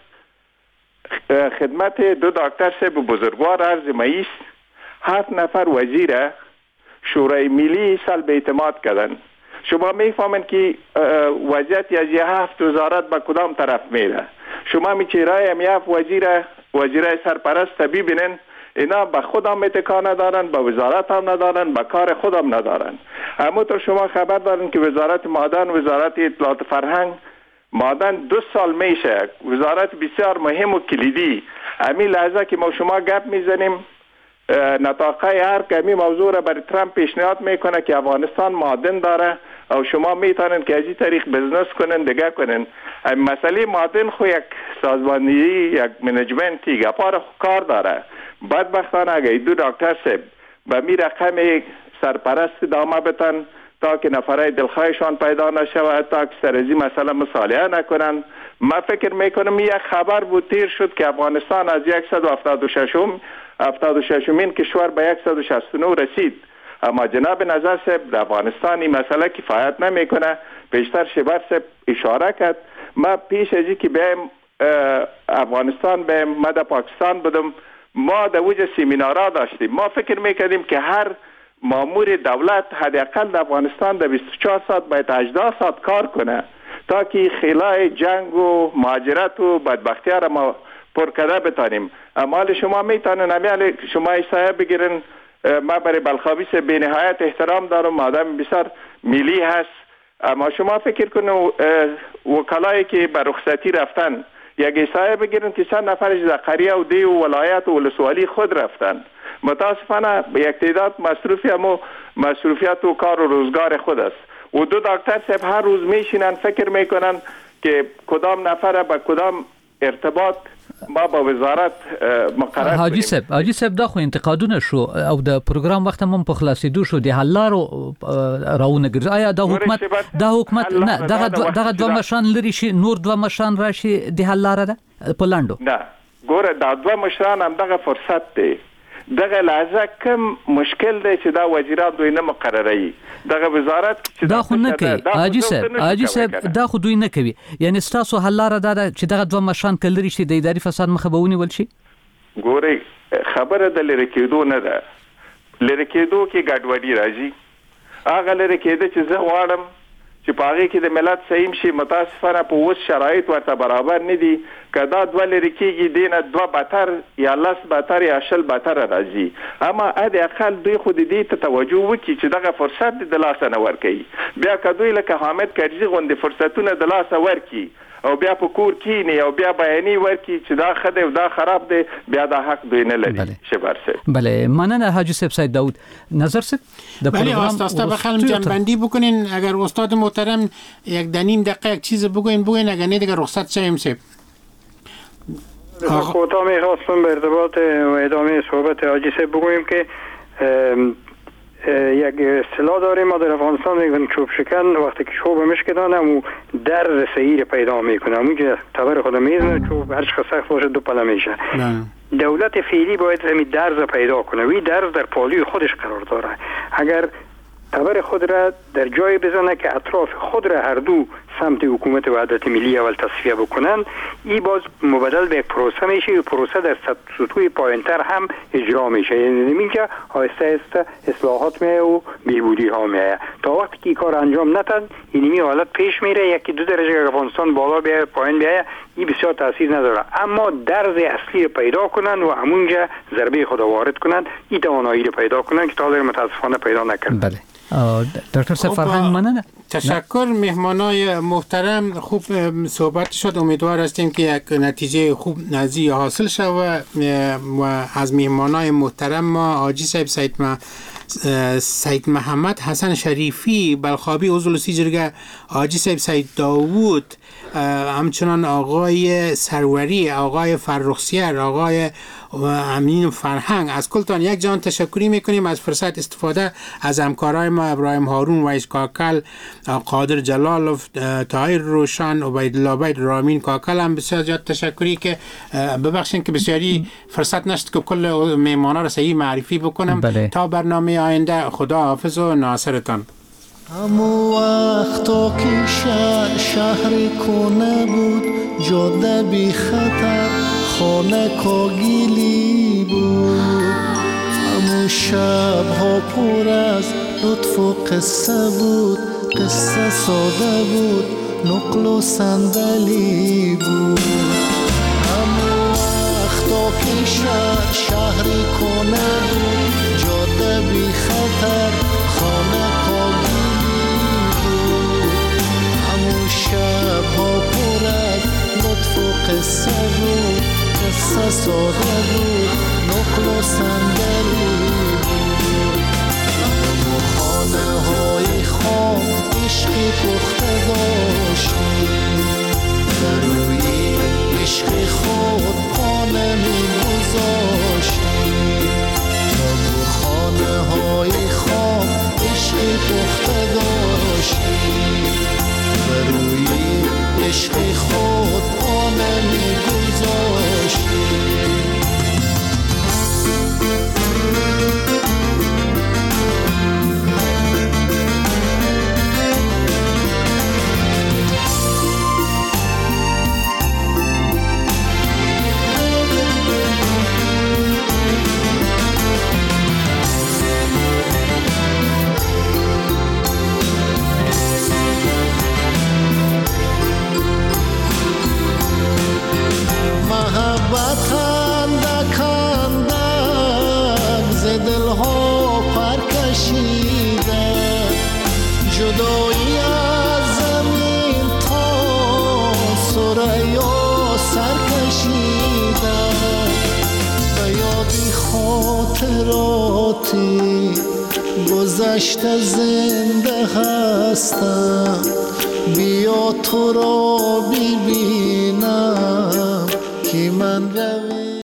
خدمت دو دکتر صاحب بزرگوار عرض مایست هفت نفر وزیر شورای ملی سلب اعتماد کردن. شما میفهمین که وضعیت از یه هفت وزارت به کدام طرف میره. شما می چهره هم یه وزیر وزیر سرپرست ببینین اینا به خودم متکا ندارن، به وزارت هم ندارن، به کار خودم ندارن. همونطور شما خبر دارین که وزارت معدن، وزارت اطلاعات فرهنگ معدن دو سال میشه وزارت بسیار مهم و کلیدی. همین لحظه که ما شما گپ میزنیم نطاقه هر کمی موضوع را برای ترامپ پیشنهاد میکنه که افغانستان معدن داره و شما میتونن که از این طریق بزنس کنن دیگه کنن. مسئله معدن خو یک سازمانی یک منیجمنتی گپار کار داره. بدبختانه اگه دو دکتر صاحب به می رقم سرپرست دامه بتن تا که نفرای دلخواهشان پیدا نشود تا که سرزی مسئله مصالحه نکنن. من فکر میکنم یک خبر بود تیر شد که افغانستان از صد و هفتاد و شش هفتاد و ششمین کشور به صد و شصت و نه رسید. اما جناب نظر صاحب در افغانستان این مسئله کفایت نمیکنه. پیشتر شبر صاحب اشاره کرد. ما پیش از اینکه بیایم افغانستان به مد پاکستان بدم ما در وجه سیمینارا داشتیم. ما فکر میکردیم که هر مامور دولت حداقل در افغانستان در بیست و چهار ساعت باید هجده ساعت کار کنه تا که خلای جنگ و مهاجرت و بدبختی را ما پر کرده بتانیم. اما شما میتونن امیال شما ایسایه بگیرن. ما برای بلخابیس به نهایت احترام دارم، آدم بسیار ملی هست. اما شما فکر کنن وکلایی که به رخصتی رفتن یک ایسایه بگیرن که چند نفرش در قریه و دی و ولایت و ولسوالی خود رفتن. متاسفانه به یک تعداد مصروفی همو مصروفیت و کار و روزگار خود است. و دو دکتر صاحب هر روز میشینن فکر میکنن که کدام نفر به کدام ارتباط ما با وزارت مقرر حاجی صاحب حاجی صاحب دا خو انتقادونه شو او د پروګرام وخت هم په خلاصېدو شو د حل لارو راونه ګرځي. آیا دا حکومت دا حکومت نه دغه دغه دوه مشان لري شي نور دوه مشان راشي د حل لار ده په لاندو نه ګوره دا دوه مشران هم دغه فرصت دی. دغه لحظه کم مشکل دی چې دا وزیران دوی نه مقرروي. دغه وزارت چې دا خو نه کوي حاجی صاحب حاجی صاحب دا خو دوی نه کوي. یعنی ستاسو حل لار ده چې دغه دوه مشان کلري شي د اداري فساد مخه بونی ول شي. ګوري خبره د لری کېدو نه ده. لری کېدو کې ګډوډي راځي. هغه لری کېده چې زه غواړم چې پاره کې د ملت صحیح شي. متاسفانه په اوس شرایط ورته برابر نه دي. کدا دوه لري کېږي دینه دوه بهتر یا لس بهتر یا شل بهتر راځي. اما ا اقل دوی خو دې ته توجه وکړي چې دغه فرصت د لاسه نه ورکړي. بیا کدوې لکه حامد کرزي غوندې فرصتونه د لاسه ورکړي او بیا په کور کینی او بیا بیانې ورکړي چې دا خده او دا خراب دی بیا دا حق دوی نه لري. شبر صاحب بله مننه حاجی صاحب سید داود نظر صاحب د پروگرام استاد بخلم جنبندی بکنین. اگر استاد محترم یک دنیم دقیقه یک چیز بگوین بگوین اگر نه دیگه رخصت شیم صاحب. خودم میخواستم به ارتباط و ادامه صحبت حاجی صاحب بگویم که یک اصطلاح داریم ما در افغانستان میگن چوب شکن وقتی که چوب میشکنن همون درز سعیر پیدا میکنه همون که تبر خود میزنه چوب هرچی سخت باشه دو پله میشه. دولت فعلی باید همین درز پیدا کنه. وی درز در پالوی خودش قرار داره. اگر تبر خود را در جای بزنه که اطراف خود را هر دو سمت حکومت وحدت ملی اول تصفیه بکنن ای باز مبدل به یک پروسه میشه و پروسه در سطوح پایینتر هم اجرا میشه. یعنی اینکه آهسته آهسته اصلاحات میه و بهبودی ها میه. تا وقتی که کار انجام ندن اینمی حالت پیش میره یکی دو درجه افغانستان بالا بیایه پایین بیایه این بسیار تاثیر نداره. اما درز اصلی پیدا کنن و همونجا ضربه خود وارد کنن این توانایی رو پیدا کنن که تا حالا متاسفانه پیدا نکردن. بله دکتر صاحب فرهنگ مننه. تشکر مهمانای محترم خوب صحبت شد. امیدوار هستیم که یک نتیجه خوب نزی حاصل شود و از مهمانای محترم ما حاجی صاحب سید ما سید محمد حسن شریفی بلخابی عضو لسی جرگه، حاجی صاحب سید داوود همچنان آقای سروری، آقای فرخسیر، آقای امین فرهنگ، از کلتان یک جان تشکری میکنیم. از فرصت استفاده از همکارای ما ابراهیم هارون، ویس کاکل، قادر جلالوف، طاهر روشن، عبیدالله بید، رامین کاکل هم بسیار زیاد تشکری که ببخشید که بسیاری فرصت نشد که کل میمانا را صحیح معرفی بکنم. بله. تا برنامه آینده خدا حافظ و ناصرتان. همو وقتا که شهر شهر کنه بود، جاده بی خطر خانه کاگیلی بود. همو شب ها پر از لطف و قصه بود، قصه ساده بود، نقل و صندلی بود. همو وقتا که شهر شهر کنه بود، جاده بی خطر خانه شب‌ها پر از لطف و قصه بود، قصه ساده بود، نقل و صندلی بود. اما خانه های خام عشقی پخته داشتیم، در روی عشق خود خانه می گذاشتیم. اما خانه های خام عشقی پخته داشتیم، روی عشق خود آنه می گذاشتیم. جدایی از زمین تا ثریا سر کشیده، به یادی خاطراتی گذشته زنده هستم. بیا تو را ببینم که من روی